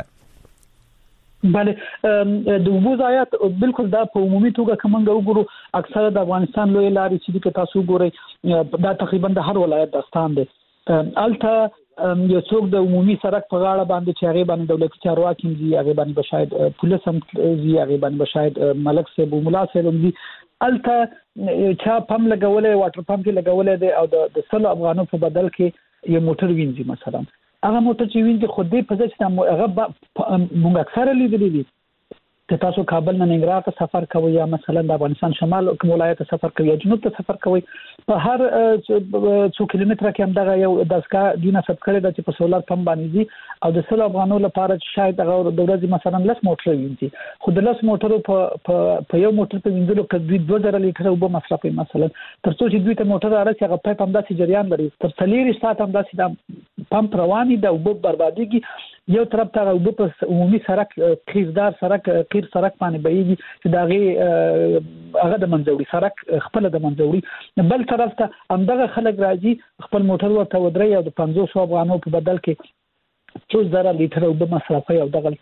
بله د وبو ضایعات بالکل دا په عمومي توګه کومنګ وګورو اکثره د افغانستان لوی لارې چې د تاسو ګورئ دا تقریبا د هر ولایت داستان دی الته یو څوک د عمومي سړک په غاړه باندې چې هغه باندې دولتي چارواکي دي هغه باندې بشاید پولیس هم دي هغه باندې بشاید ملک صاحب او مولا صاحب دي الته چا پم لګولې واټر پمپ کې لګولې دي او د سلو افغانو په بدل کې یو موټر وینځي مثلا هغه موټر چې وینځي خو دې په ځای چې هغه موږ اکثره لیدلې دي که تاسو کابل نه ننګرهار ته سفر کوئ یا مثلا د افغانستان شمال کوم ولایت ته سفر کوئ یا جنوب ته سفر کوئ په هر څو کیلومتره کې هم دا یو داسګه دینه سب کړی د چې په سولر پمپ باندې دي او د سلو افغانو لپاره شاید هغه د ورځې مثلا لس موټر وینځي خو د لس موټرو په په یو موټر په وینځلو کې دوی دوه زره لیټر اوبه مصرفوي مثلا تر څو چې دوی ته موټر راځي هغه پایپ هم داسې جریان لري تر څلور ساعت هم داسې د پمپ رواني د اوبه برباديږي یو طرف ته اوبه په عمومي سړک قیردار سړک قیر سړک باندې بهيږي چې داغه هغه د منځوري سړک خپل د منځوري بل طرف ته همدغه خلک راځي خپل موټر ورته ودرې او د پنځوس افغانو په بدل کې څو زره لیټر اوبه مصرفوي او دغه ته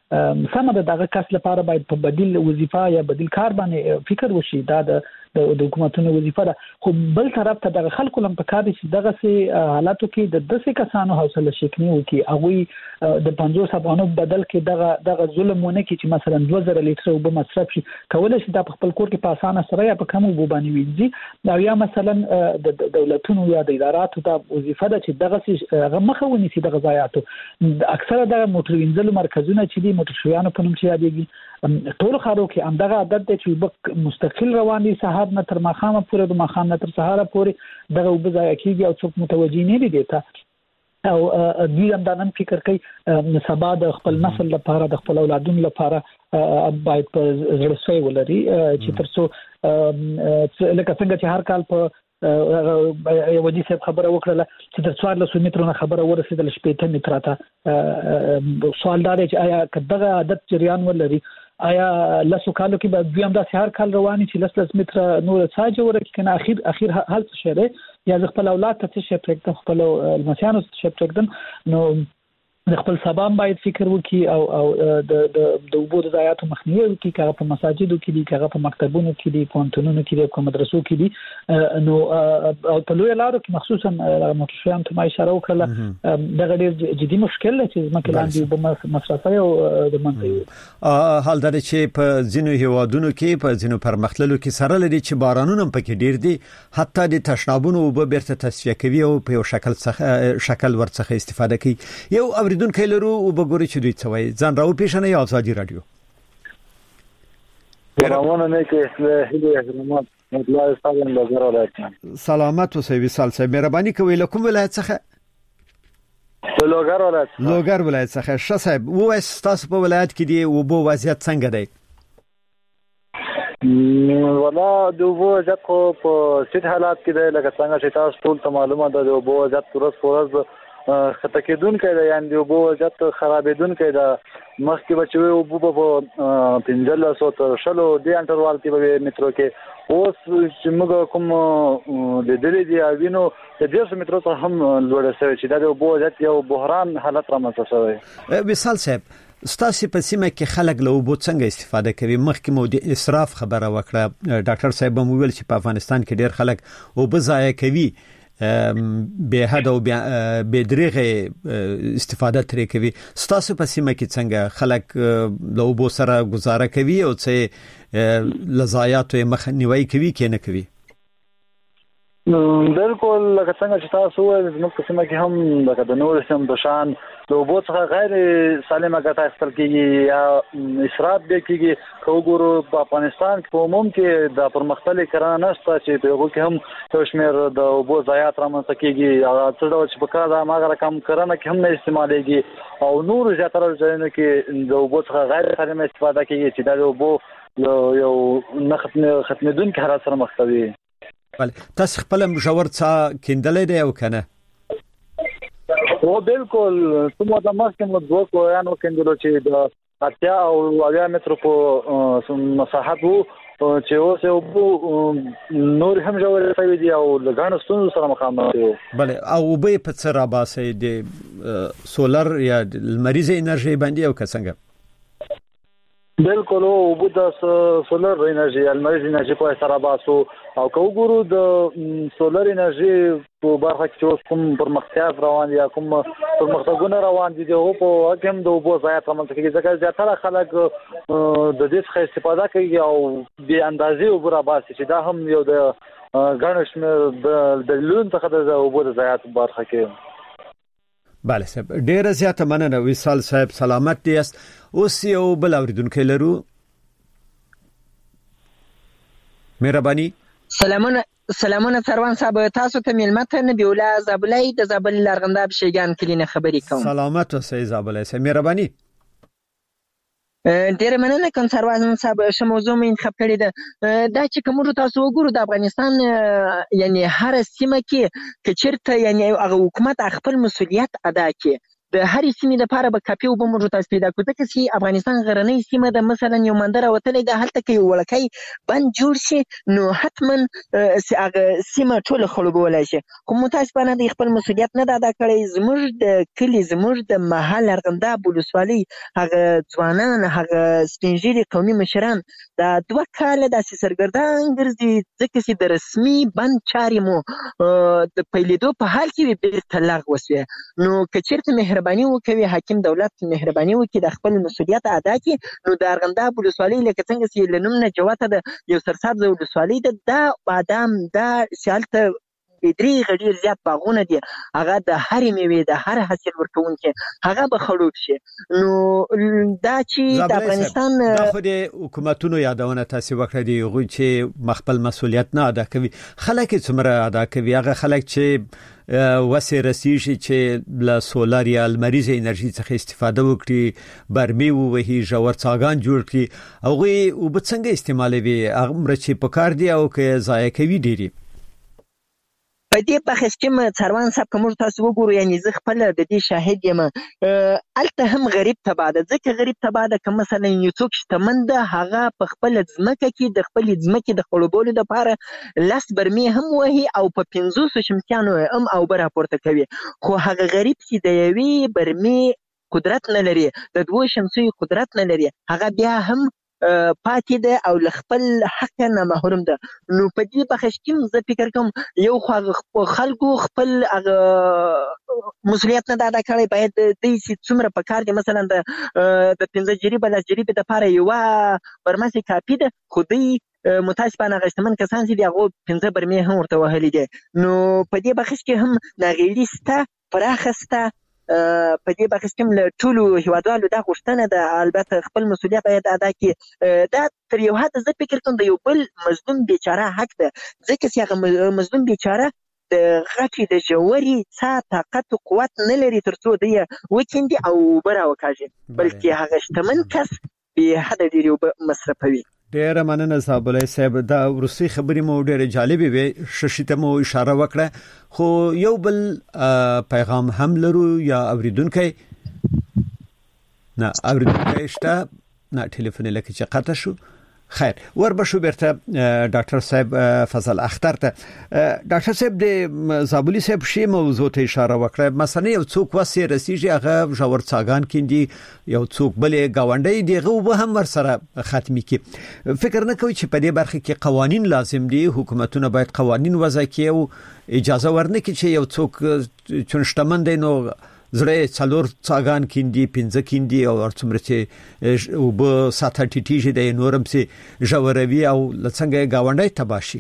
سم د دغه کس لپاره باید په بدیل وظیفه یا بدیل کار باندې فکر وشي. دا د د حکومتونو وظیفه ده. خو بل طرف ته د خلکو لم پکار دي چې دغه سي حالاتو کې د دسه کسانو حوصله شکنی وکي هغه د پنځوس افغانو بدل کې دغه دغه ظلمونه کې چې مثلا دوه زره لیټر وب مصرف شي کولای شي د خپل کور کې په اسانه سره یا په کم وب باندې وینځي او یا مثلا د دولتونو یا د اداراتو د وظیفه ده چې دغه سي هغه مخه ونیسي دغه ضایعاتو. اکثره د موټر وینځلو مرکزونه چې دي موټر شویانو په نوم چې یادېږي ټول خارو کې همدغه عادت دی چې وب مستقل روان دي سهار نه تر ماښامه پورې د ماښام نه تر سهار پورې دغه وب ضایع کیږي او څوک متوجي نه دي دیتا او دوی هم دا نن فکر کوي سبا د خپل نسل لپاره د خپل اولادونو لپاره باید په زړه سوی ولري چې ترڅو لکه څنګه چې هر کال په یو ودی صاحب خبره وکړه چې د څوارلس مترونو خبره ورسېدل شپږ متره ته. سوال دا دی چې آیا کداغه عادت جریان ولري آیا لاسو کالو کې به دوی هم د هر کال رواني چې لس لس متره نور ساجه ورکه کنه اخیر اخیر حل څه شي یا خپل اولاد ته څه شي پرېږدم خپل المسیانو څه شي پرېږدم نو د خپل سبا باید فکر وکړي او او د د د وبو د ضایعاتو مخنیوي وکړي کله په مساجدو کې دي کله په مکتبونو کې دي په انټونونو کې دي په مدرسو کې دي نو او په لوی لارو کې مخصوصا متشویان ته ما اشاره وکړه دغه ډېر جدي مشکل دی چې ځکه لاندې وب مصرفي او د منځي حال دا چې په ځینو هیوادونو کې په ځینو پرمختللو کې سره لري چې بارانونه پکې ډېر دي حتی د تشنابونو وب بیرته تصفیه کوي او په یو شکل څخه شکل ورڅخه استفاده کوي. یو دون کیلرو او بګوري چې دوی څوي ځان راو پیښنه یا ازادي رادیو روانه نه کې هله احترامات مطلع استادان لګر ولایت سلامت اوسئ وصال صاحب مهرباني کوي لکم ولایت څخه لوګر ولایت لوګر ولایت څخه ش صاحب وو تاسو په ولایت کې دی او بو وضعیت څنګه دی؟ ولا د وو ځکه په سټ حالات کې دی لکه څنګه چې تاسو ټول ته معلومه ده د وو ځکه پرس پرس خطه کېدون کې دا یعنی د وبو وضعیت خرابېدون کې دا مخکې بچوي وبو په پنځل سو تر شلو دی انټروال کې به مترو کې اوس چې موږ کوم د دې دی اوینو د دې مترو ته هم لوړ شوی چې دا د وبو وضعیت یو بحران حالت رامنځته شوی. وصال صاحب ستاسو په سیمه کې خلک له وبو څنګه استفاده کوي؟ مخکې مو د اسراف خبره وکړه ډاکټر صاحب مو ویل چې په افغانستان کې ډېر خلک وبو ضایع کوي به حد او به دریغه استفاده ترې کوي. ستاسو په سیمه کې څنګه خلک له وبو سره گزاره کوي او څه لزایاتو مخنیوي کوي کې نه کوي؟ بالکل لکه څنګه چې تاسو وایي زموږ په سیمه کې هم لکه د نور سم د شان د وبو څخه غیر سالمه ګټه اخیستل کېږي یا اسراف به کېږي. خو ګورو په افغانستان کې په عموم کې د پرمختللي کرنه نشته چې په هغه کې هم توشمیر د وبو ضایعات رامنځته کېږي او څه ډول چې په کار د ماغه رقم کرنه کې هم نه استعمالېږي او نور زیاتره ځایونو کې د وبو څخه غیر سالمه استفاده کېږي چې د وبو یو نه ختمېدونکي حالت سره مخ کوي. بله تاسو خپل مشاور څه کېندلې دی او کنه؟ او بالکل کومه د مخکې مو دوه کویانو کېندلو چې د اتیا او اویا متر په مساحت وو چې اوس یو نور هم جوړ شوی دی او لګان ستونزو سره مخامخ دي. بله او به په څه را باسي د سولر یا لمریزه انرژي باندې او څنګه؟ بالکل او بده سولر انرژي المریز انرژي په سره باسو او کو ګورو د سولر انرژي په برخه کې کوم پرمختیا روان دي کوم پرمختګونه روان دي او په حکم د وبو ضایعات رامنځته کیږي ځکه زیاتره خلک د دې څخه استفاده کوي او به اندازې وبره باسي چې دا هم یو د غنښ د لون څخه د وبو ضایعات برخه کې. بله صاحب ډیره زیاته مننه وصال صاحب سلامت دي است. اوس یو بل اوریدونکو لرو مهرباني. سلامونه سلامونه سروان صاحب تاسو ته ملمت نه بیولا زابلای د زابل لارغنداب شیګان کلینه خبرې کوم. سلامت اوسئ زابلای صاحب مهرباني. ډېر مننه کوم سروان صاحب ش موضوع مې انتخاب کړې ده دا چې کوم تاسو وګورو د افغانستان یعنی هر سیمه کې کچرته یعنی هغه حکومت خپل مسولیت ادا کړي د هرې سیمې لپاره به کافي اوبه موږ تاسو پیدا کړو، ځکه چې افغانستان غرنۍ سیمه ده. مثلا یو مندر وتلی ده، هلته که یو وړکی بند جوړ شي نو حتما هغه سیمه ټوله خړوبولی شي. خو متاسفانه د خپل مسؤلیت نه ده ادا کړی. زموږ د کلي، زموږ د محل ارغنداب ولسوالۍ هغه ځوانان، هغه سپین ږیري قومي مشران دا دوه کاله داسې سرګردان ګرځي، ځکه چې د رسمي بند چارې مو د پیلېدو په حال کې وي بېرته لغوه شوې. نو که چېرته مهرباني وکوي حاکم دولت مهرباني وکړي د خپل مسؤلیت ادا کړي، نو د ارغنداب ولسوالۍ لکه څنګه چې له نوم نه جوته ده یو سرسبزه ولسوالۍ ده، دا بادام دا چې هلته درې ډېر زیات باغونه دي، هغه د هرې مېوې د هر حاصل ورکوونکي هغه به خړوب شي. نو دا چې د افغانستان دا خو د حکومتونو یادونه تاسې وکړه دي هغوی چې خپل مسؤلیت نه ادا کوي. خلک یې څومره ادا کوي؟ هغه خلک چې وسې رسیږي چې له سولر یا لمریزې انرژي څخه استفاده وکړي، برمې ووهي، ژور څاګان جوړ کړي، هغوی اوبه څنګه استعمالوي؟ هغومره چې پکار دي او که ضایع کوي ډېرې؟ په دې بحث کې څاروان صاحب که موږ تاسو وګورو، یعنې زه خپله د دې شاهد یم، هلته هم غریب تباه ده. ځکه غریب تباه ده که مثلا یو څوک شتمن ده، هغه په خپله ځمکه کې د خپلې ځمکې د خړوبولو دپاره لس برمې هم وهي او په پنځوسو شمسیانو هم اوبه راپورته کوي. خو هغه غریب چې د یوې برمې قدرت نه لري، د دوو شمسیو قدرت نه لري، هغه بیا هم پاتې ده او له خپل حق نه محروم ده. نو په دې بخش کې زه فکر کوم یو خو خلکو خپل مسؤلیت نه ادا کړی، باید دوی چې څومره په کار دي مثلا د د پنځه جریبه لس جریبې دپاره یوه برمه کافي ده، خو دوی متاسفانه هغه شتمن کسان چې دي هغو پنځه برمې هم ورته وهلي دي. نو په دې بخش کې هم ناغېړي شته، پراخه شته. په دې بخش کې له ټولو هیوادوالو دا غوښتنه ده، البته خپل مسؤلیت باید ادا کړي. دا تر یو حده زه فکر کوم د یو بل مظلوم بیچاره حق ده، ځکه چې هغه مظلوم بیچاره د غټې د ژورې څه طاقت و قوت نه لري تر څو دی وکیندي او اوبه راوکاږي، بلکې هغه شتمن کس بې حده ډېرې اوبه مصرفوي. ډیره مننه صابلی صاحب. دا وروستۍ خبرې مو ډېرې جالبې وې، ششي ته مو اشاره وکړه، خو یو بل پیغام هم لرو یا اوریدونکی؟ نه اوریدونکی شته؟ نه ټلیفون لکه چې قطع شو. خیر وربشو بیرته ډاکټر صاحب فضل اختر ته. ډاکټر صاحب د زابلی صاحب شی موضوع ته اشاره وکړه، مثلا یو څوک وسې رسیږي هغه ژور څاګان کیندي، یو څوک بلې گاونډي دیغه وب هم ور سره ختمي کی. فکر نه کوي چې په دې برخه کې قوانین لازم دي، حکومتونه باید قوانین وضع کړي او اجازه ورنکړي چې یو څوک چون شتمن دی نو زړه څلور څاګان کیندي، پنځه کیندي او څومره چې وب ساته ټیټیږي د نورم سي ژوروي او لڅنګ گاونډي تباشي.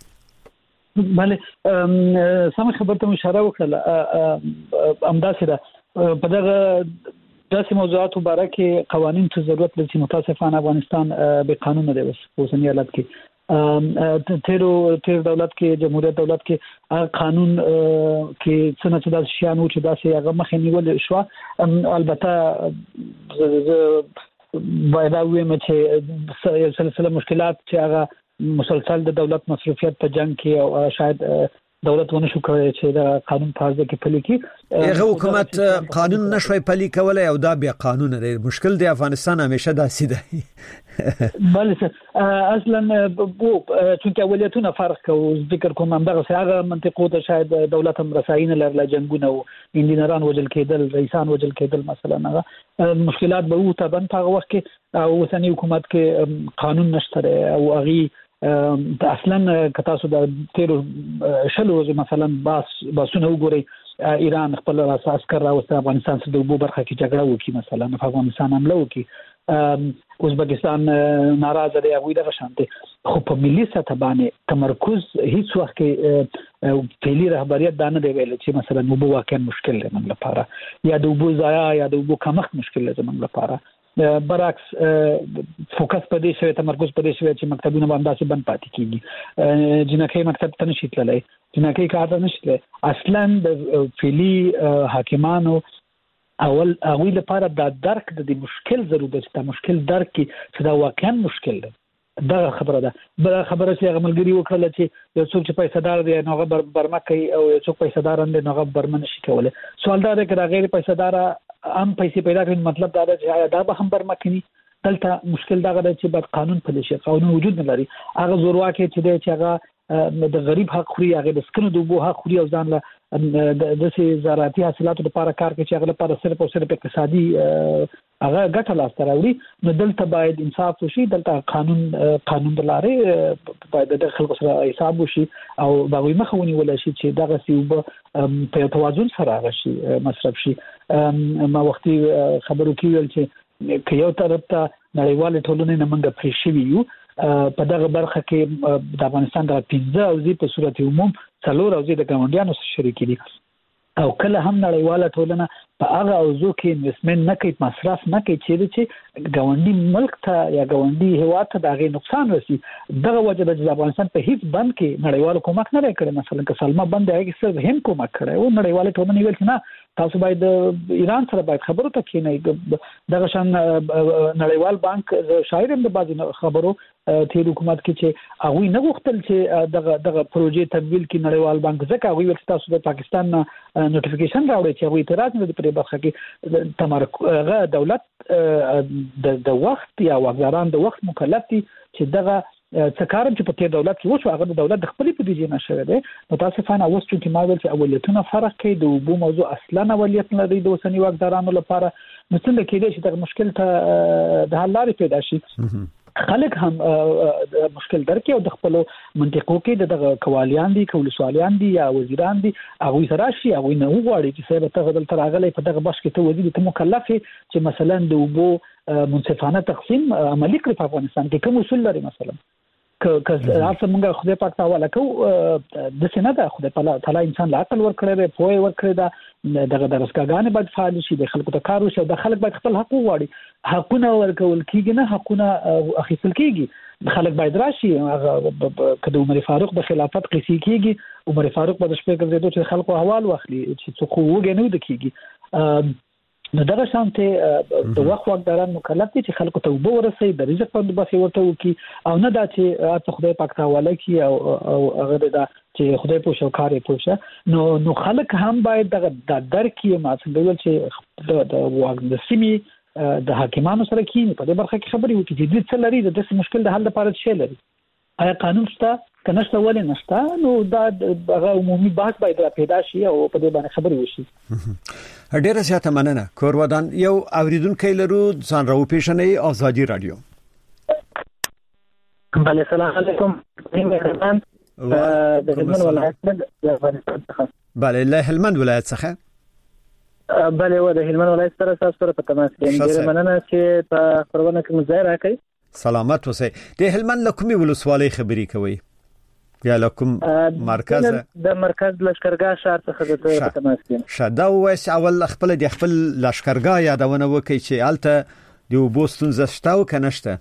بله سم خبرته اشاره وکړه، امداسه ده په دغه داسې موضوعات مبارک کې قوانین ته ضرورت لري. متاسفانه افغانستان به قانون نه دی اوسنی حالت کې. تیرو تیر دولت کې جمهوریت دولت کې هغه قانون کې څنګه چې د شیانو چې داسې هغه مخې نیول شو. البته باید وایم چې یو سلسله مشکلات چې هغه مسلسل د دولت مصرفیت په جنگ کې او شاید دولت ونه شو کولای چې د قانون په ځای کې پلي کړي. هغه حکومت قانون نشوي پلي کولای او دا بیا قانون دی. مشکل دی افغانستان همیشه داسې دی. بله اصلا بو چونکه اولیتونه فرق کوي، ذکر کوم همدغه هغه منطقو ته شاید دولت هم رساینه لرله، جنگونه او انجینران وجل کېدل، رئیسان وجل کېدل، مثلا هغه مشکلات به وو ته بن په وخت کې او اوسنی حکومت کې قانون نشته او اغي اصلا که تاسو د تیرو شلو ورځې مثلا باس باسونه وګورئ، ایران خپل عسكر راوسته افغانستان سره د اوبو برخه کې جګړه وکړي، مثلا په افغانستان حمله وکړي، ازبکستان ناراضه دی هغوی دغه شان دي. خو په ملي سطح باندې تمرکز هیڅ وخت کې فعلي رهبریت دا نه دی ویل چې مثلا اوبو واقعا مشکل دی موږ لپاره، یا د اوبو ضایع یا د اوبو کمښت مشکل دی موږ لپاره. برعکس فوکس په دې شوی، تمرکز په دې شوی چې مکتبونه باندې داسې بند پاتې کیږي، جنکۍ مکتب ته نشي تللی، جنکۍ کار ته نشي تللی. اصلا د فعلي حاکمانو اول هغوی لپاره دا درک د دې مشکل ضرورت دی، دا مشکل درک کی چې دا واقعا مشکل دی. دا خبره ده. بل خبره چې غملګری وکړه چې یو څوک چې پیسې دار دی نو هغه برما کوي او یو څوک پیسې دار نه نو هغه برما نشي کولای. سوال دا دی چې دا غیر پیسې دار عام پیسې پیدا کړي، مطلب دا ده چې دا به هم برما کوي. دلته مشکل دا غواړي چې بعد قانون پلی شي، قانون وجود نه لري. هغه زورواکي چې دی چې هغه د غریب حق خوري، هغه د سکنو د بو حق خوري او ځان له د سي زراعتي حاصلاتو لپاره کار کوي چې هغه لپاره صرف او صرف اقتصادي هغه ګټه لاسته راوړي. نو دلته باید انصاف وشي، دلته قانون قانون د لارې باید د خلکو سره حساب وشي او باغوي مخونی ولا شي چې دغه سی په توازن سره راشي مصرف شي. ما وختي خبرو کې ویل چې که یو طرف ته نړیوال ټولنې نه منګه پرې شوي یو په دغه برخه کې د افغانستان د پنځه اوزي په صورت عموم څلور اوزي د ګاونډیانو سره شریک دي او کله هم نړیواله ټولنه په هغه اوزو کې انویسټمنټ نه کوي، مصرف نه کوي چې د ګاونډي ملک ته یا ګاونډي هیواد ته دغه نقصان رسي. دغه وجه د افغانستان په هیڅ بند کې نړیوال کومک نه کړي. مثلا که سلمہ بند هغه صرف هم کومک کړي او نړیواله ټولنه ویل چې نه تاسو باید ایران سره باید خبرو ته کېنئ. دغه شان نړیوال بانک شاعر هم د بعض خبرو تیر حکومت کې چې هغه نه غوښتل چې دغه دغه پروژې تمویل کې نړیوال بانک ځکه هغه ویل تاسو د پاکستان نوټیفیکیشن راوړي چې هغه اعتراض نه په برخه کې تمرکز دولت د وخت یا وګړان د وخت مکلف دي چې دغه څه کارم چې په تیر دولت کې وشو هغه د دولت د خپل بودیجې نشره ده. متاسفانه اوس چې ما ویل چې اولتونه فرق کوي د وبو موضوع اصلا اولیت نه دی د وسنی واکدارانو لپاره، نو څنګه کېدای شي دغه مشکل ته د حل لارې پیدا شي. خلک هم مشکل درکې او د خپل منطقو کې دغه کوالیان دي، کولسوالیان دي یا وزیران دي، هغه سره شي هغه نه وغواړي چې سره ته بدل تر هغه په دغه بش کې ته وزیر ته مکلف چې مثلا د وبو منصفانه تقسیم عملي کړي په افغانستان کې کوم اصول لري. مثلا که که تاسو موږ خدای پاک ته حواله کوو د سینه ده خدای تعالی انسان لا عقل ورکړي دی، پوهه ورکړي ده، دغه درسګاګانې باید فعال شي، د خلکو ته کار وشي، د خلک باید خپل حق وغواړي. حقونه ورکول کیږي نه حقونه اخیستل کیږي. خلک باید راشي که د عمر فاروق د خلافت قصې کیږي، عمر فاروق به د شپې ګرځېدو چې خلکو حوال واخلي چې څوک وګ نه ود کیږي. نو دغه شانته د وخت واکداران مکلف دي چې خلکو ته وبو ورسي، د رزق بندوبست ورته وکي او نه دا چې تاسو خدای پاک ته حواله کی او هغه دا چې خدای په شو کارې پوښه. نو نو خلک هم باید دغه د درکې ما څنګه ویل چې د واک د سیمې د حاکمانو سره کې په دې برخه کې خبرې وکړي چې د څه لري د دې مشکل د حل لپاره څه لري، آیا قانون شته کنه شته ولې نشته. نو دا هغه عمومي بحث باید را پیدا شي او په دې باندې خبرې وشي. ډیره زیاته مننه. کورودان یو اوریدونکو لرو ځان راو پیښنې ازادي رادیو. بله السلام علیکم. مهربان د هلمند ولایت د افغانستان څخه. بله له هلمند ولایت څخه. بله و د هلمند ولایت سره تاسو سره په تماس کې ډیره مننه چې په خبرونه کې مزه راکړئ. سلامت اوسئ. د هلمند له کومې ولسوالۍ خبرې کوي یا له کوم مرکز؟ د مرکز لشکرګاه شهر څخه د تماس کې. شاده وایس اول خپل د خپل لشکرګاه یادونه وکړي چې الته د وبوستون زشته او کنهشته.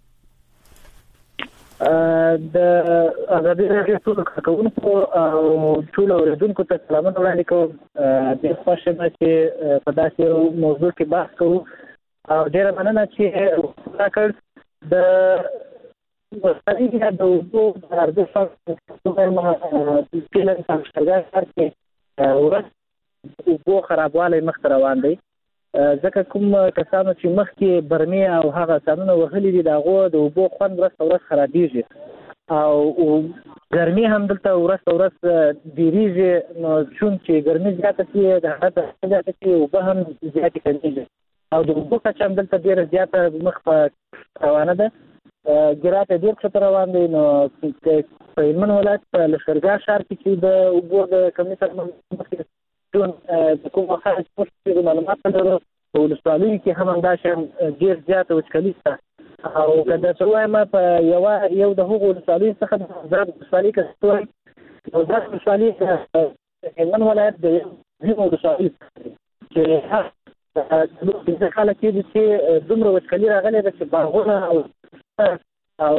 د ازادي راډیو ټول کارکونکو او ټول اوریدونکو ته سلام وړاندې کوم. د خوشاله چې په داسې موضوع کې بحث کوو او ډیره مننه چې راکړ د وسایل د وبو د ارزښت په اړه د کلن څنګه چې ورته وبو خرابوالی مخ روان دی. ځکه کوم کسانو چې مخکې برمي او هغه څنګه وهلي دي دغه د وبو خوند ورځ ورځ خرابېږي او ګرمي هم دلته ورځ ورځ ډیریږي. نو چون چې ګرمي زیاته شي د هغه زیاته شي او به هم زیاتې کېږي او د وبو کچه هم دلته ډیره زیاته مخ په روانه ده. ګراته ډیر څه روان دي. نو په هلمند ولایت په لشکرګاه ښار کې چې د وبو د کمیسر مخکې جون د کوم خارج پوسټ د معلومات لرو په ولسوالۍ کې هم همداشان ډیر زیاته وچکالي شته او کله چې وایم په یو یو د هغو ولسوالۍ څخه د زړه ولسوالۍ کې نو دا ولسوالۍ د هلمند ولایت د یو ولسوالۍ چې د خلک چې دومره وچکالي راغلې ده چې باغونه او او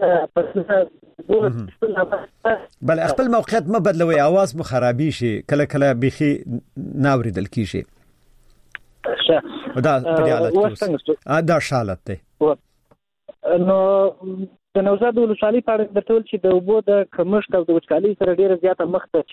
بل خپل موقعیت ما بدلوي، आवाज مو خرابي شي، کله کله بيخي ناوریدل کیږي. ښه دا په حالت کې دا شالت دی. نو د نوزاد ولسوالۍ په اړه درته ویل چې د اوبو د کمښت او د وچکالۍ سره ډېره زیاته مخ ده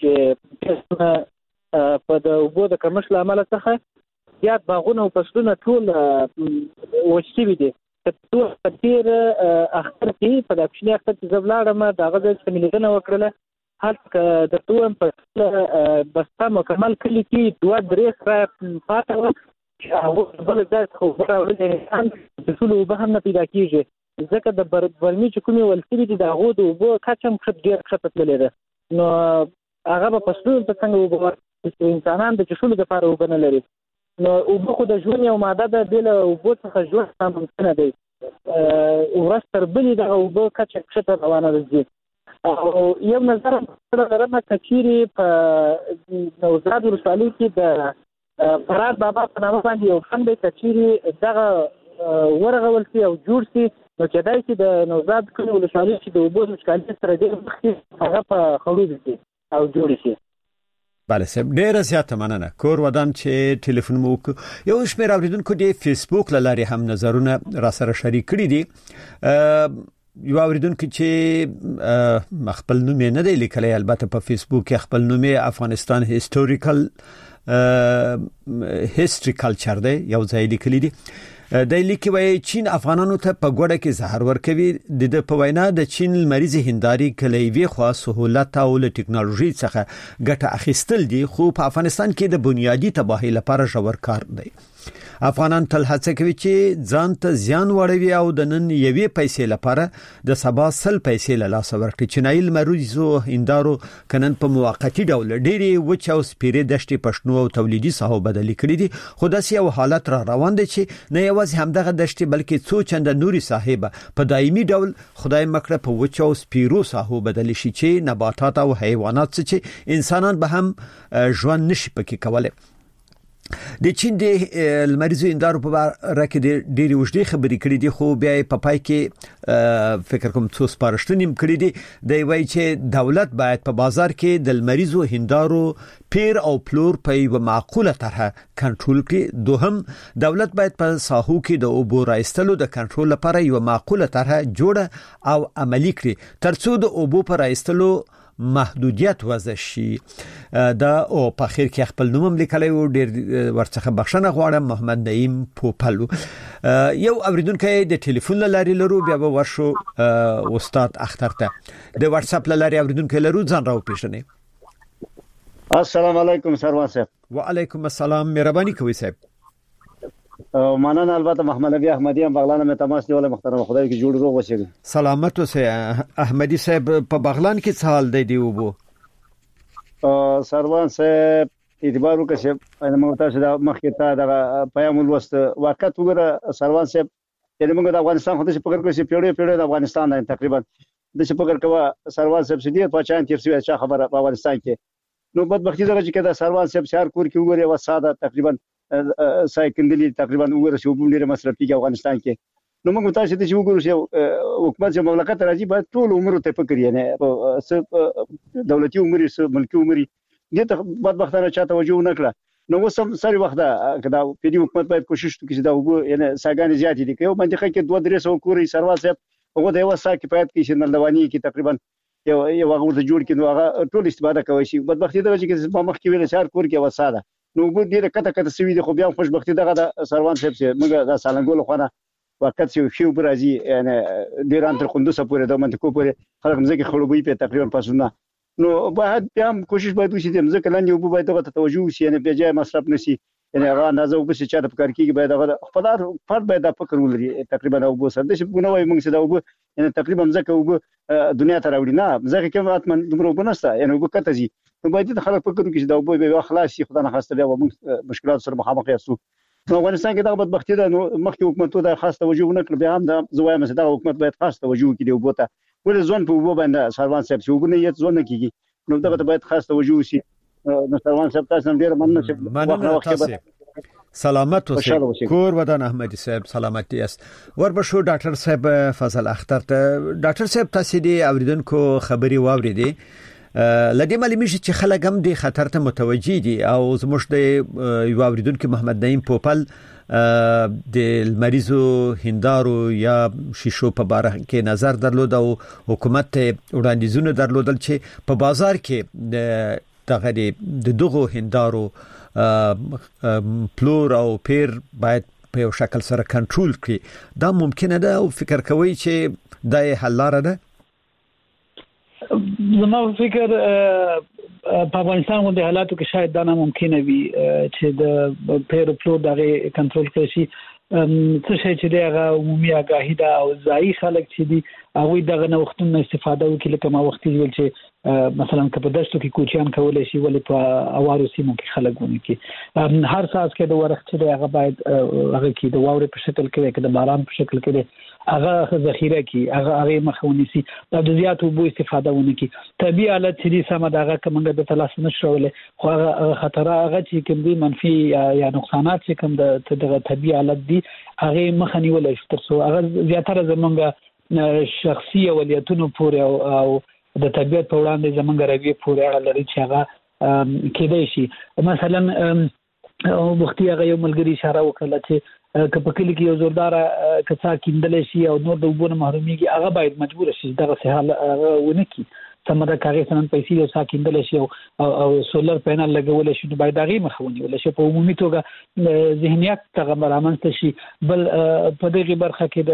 چې په د اوبو د کمښت له امله څخه زیات باغونه او فصلونه ټول وچ شوي دي. ټول په تېر اختر کې په د اپشني اختر کې زه ولاړم، د هغه ځای څخه مې لیدنه وکړله. هلته درته وایم په بسته مکمل کلي کې دوه درې سره پاته وه چې هغو بل ځای څخه اوبه راوړلې د ټولو اوبه هم نه پیدا کېږي، ځکه د برمي چې کومې ول شوي دي د هغو د اوبو کچه هم ډېره ښکته تللې ده. نو هغه به فصلونو ته څنګه اوبه ورکړي چې انسانان د څښلو دپاره اوبه نه لري. نو اوبه خو د ژوند یو ماده ده، بې له اوبو څخه ژوند ناممکنه دی. ورځ تر بلې دغه اوبه کچه ښکته روانه ده. او یو نظر لرم که چیرې په نوزاد ولسوالۍ کې د فراد بابا په نامه باندې یو فن دی، که چیرې دغه ورغول شي او جوړ شي نو کېدای شي د نوزاد کلي ولسوالۍ چې د اوبو د وچکالۍ سره ډېر مخکې هغه په خړوبې شي او جوړ شي. بله صاحب، ډیره زیاته مننه. کور ودان چې ټلیفون مو وکړو. یو شمېر اوریدونکو د فیسبوک له لارې هم نظرونه را سره شریک کړي دي. یو اوریدونکو چې خپل نوم نه دی لیکلی، البته په فیسبوک کې خپل نوم افغانستان هیستوریکل هیستوري کلچر دی یو ځای لیکلی دی. د لیکي وایي چین افغانانو ته په ګوډه کې زهر ورکوي. د په وینا د چین لمریزې هندارې کلیوي خو سهولت او له ټکنالوژي څخه ګټه اخیستل دي، خو په افغانستان کې د بنیادی تباهي لپاره ژور کار دی. افغانان تل هڅه کوي چې ځان ته زیان وړوي او د نن یوې پیسې لپاره د سبا سل پیسې له لاسه ورکړي. چینایي لمریزو هندارو کنن په موقتی ډول ډېری وچ او سپیرې دشتې پښنو او تولیدي ساحو بدلې کړې دي، خو داسې یو حالت را روان دی چې نه یوازې همدغه دشتې بلکې څو چنده نوري صاحب په دایمي ډول خدای مکړه په وچ او سپیرو ساحو بدلې شي چې نباتات او حیوانات چې انسانان به هم ژوند نشي پکې کولای. د چین د لمریزو هندارو په اړه کې ډېری وژدي خبرې کړې دي، خو بیا په پای کې فکر کوم څو سپارښتنې هم کړې دي. دی وایي چې دولت باید په بازار کې د لمریزو هندارو پیر او پلور په یو معقوله طرح کنټرول کړي. دوهم، دولت باید په ساحو کې د اوبو راایستلو د کنټرول لپاره یو معقوله طرح جوړه او عملی کړي، ترڅو د اوبو پر راایستلو محدودیت وضع شي. دا او په اخر کې خپل نوم لیکلی و، ډیر ورڅخه بخښنه غواړم. محمد نعیم پوپلو. یو اوریدونکو د ټلیفون لاري لرو، بیا به ورشو استاد اختر ته. د واتس اپ لاري اوریدونکو لرو، ځان راو پیژنې. السلام علیکم سروان صاحب. وعلیکم السلام، مهرباني کوي صاحب. مننه. البته محمد نبی احمدی هم بغلان میں تماس نیول. محترم خدای کی جوړ روغ وشي. سلامت اوسه احمدی صاحب. په بغلان کې څه حال دی دی وبو؟ سروان صاحب اعتبار وکړه چې موږ تاسو د مخکې ته د پیغام ولوست وخت وګوره سروان صاحب، یعنی موږ د افغانستان خو د فکر کوي چې پیړې پیړې د افغانستان نه تقریبا د فکر کوي سروان صاحب سدي په چان تیر شوی چې خبره په افغانستان کې نو بدبختی دغه چې کده سروان صاحب شهر کور کې وګوره و ساده تقریبا سایکندلی تقریبا وګوره چې وګورئ ډیره مصرفي کې افغانستان کې نو موږ تاسو ته چې وګورو چې حکومت چې مملکت راځي باید ټول عمر ته فکر یې نه دولتي عمر سره ملکی عمر دې ته بدبختانه چا توجه نه کړه نو وسم سری وخت دا کدا پیډي حکومت باید کوشش وکړي چې دا وګوري یعنی ساګان زیات دي کې یو منطقه کې دوه درې سو کوري سروان صاحب هغه د یو ساکي پات کې چې نلوانی کې تقریبا یو یو هغه ورته جوړ کړي نو هغه ټول استفاده کوي شي بدبختی دا چې په مخ کې ویل شهر کور کې وساده نو وګور دې کته کته سوي دي خو بیا خوشبختی دغه د سروان صاحب چې موږ د سالنګول خونه وخت چې خو برازي یعنی ډیر انتر قندوس پورې د منطقو پورې خلک مزه خړوبې په تقریبا پاسونه نو باید بیا کوشش باید وشي چې مزه کلاندې وبو باید دغه توجه وشي یعنی په ځای مصرف نشي یعنی هغه اندازه وبس چې د فکر کېږي باید هغه خپل فرد باید د فکر ولري تقریبا وبو سره د شپونه وای موږ چې دا وبو یعنی تقریبا مزه وبو دنیا ته راوړي نه مزه کې کوم اتمن دومره وبو نشته یعنی وبو کته زی نو باید د خلک فکر وکړي چې دا وبو به خلاص شي خدای نه خاصه بیا موږ مشکلات سره مخامخ یاسو نو افغانستان کې دا بدبختی ده نو مخکې حکومتو د خاص توجه نه کړ بیا هم د زوایم چې دا حکومت باید خاص توجه وکړي وبو ته ولې ځون په وبو باندې سروان صاحب چې وبو نه یت ځون کیږي نو دا باید خاص توجه وشي نو سروان صاحب تاسو ډیر مننه چې وخت سلامت اوسئ کور ودان احمدی صاحب سلامتی است وربشو ډاکټر صاحب فضل اختر ته ډاکټر صاحب تاسو دې اوریدونکو خبري واوریدي لدې معلومیږي چې خلک هم د خطر ته متوجي دي او زموږ د یو اوریدونکو محمد نعیم پوپل د مریضو هندارو یا شیشو په اړه کې نظر درلود او حکومت وړاندیزونه درلودل چې په بازار کې د دغه د دغو هندارو پلور او پیر باید په یو شکل سره کنټرول کړي. دا ممکنه ده او فکر کوي چې دا حل لاره ده؟ زما فکر په افغانستان باندې حالاتو کې شاید دا ناممکنه وي چې د پیر پلور دغه کنټرول کړي شي. څه شي چې دغه عمومي آگاهی ده او ځای خلک چې دي هغه دغه نوښتونو استفاده وکړي لکه ما وخت ویل چې مثلا که په دشتو کې کوچیان کولای شي ولې په اوارو سیمو کې خلک ونه کې هر ساس کې د ورخت چې هغه باید هغه کې د واورې په شکل کې کې د باران په شکل کې هغه ذخیره کې هغه هغه مخاوني سي د زیاتو بو استفاده ونه کې طبيعي حالت چې سم دغه کومه د تلاش نشولې خو هغه خطر هغه چې کوم دي منفي یا نقصانات چې کوم د دغه طبيعي حالت دي هغه مخنی ولې تر څو هغه زیاتره زمونږ شخصي ولیتونو پورې او د طبيعت په وړاندې زمونږ رویه پورې اړه لري چې هغه کېدای شي. مثلا وختي هغه یو ملګری اشاره وکړه چې که په کلی کې یو زوردار کڅا کیندل شي او نور د وبونه محروميږي هغه باید مجبور شي دغه سهال ونه کی سمره کاغذ نن پیسې یو ساکیندل شي او سولر پینل لګول شي باید هغه مخونی ول شي په عمومي توګه ذهنیت ته مرامنځ شي. بل په دغه برخه کې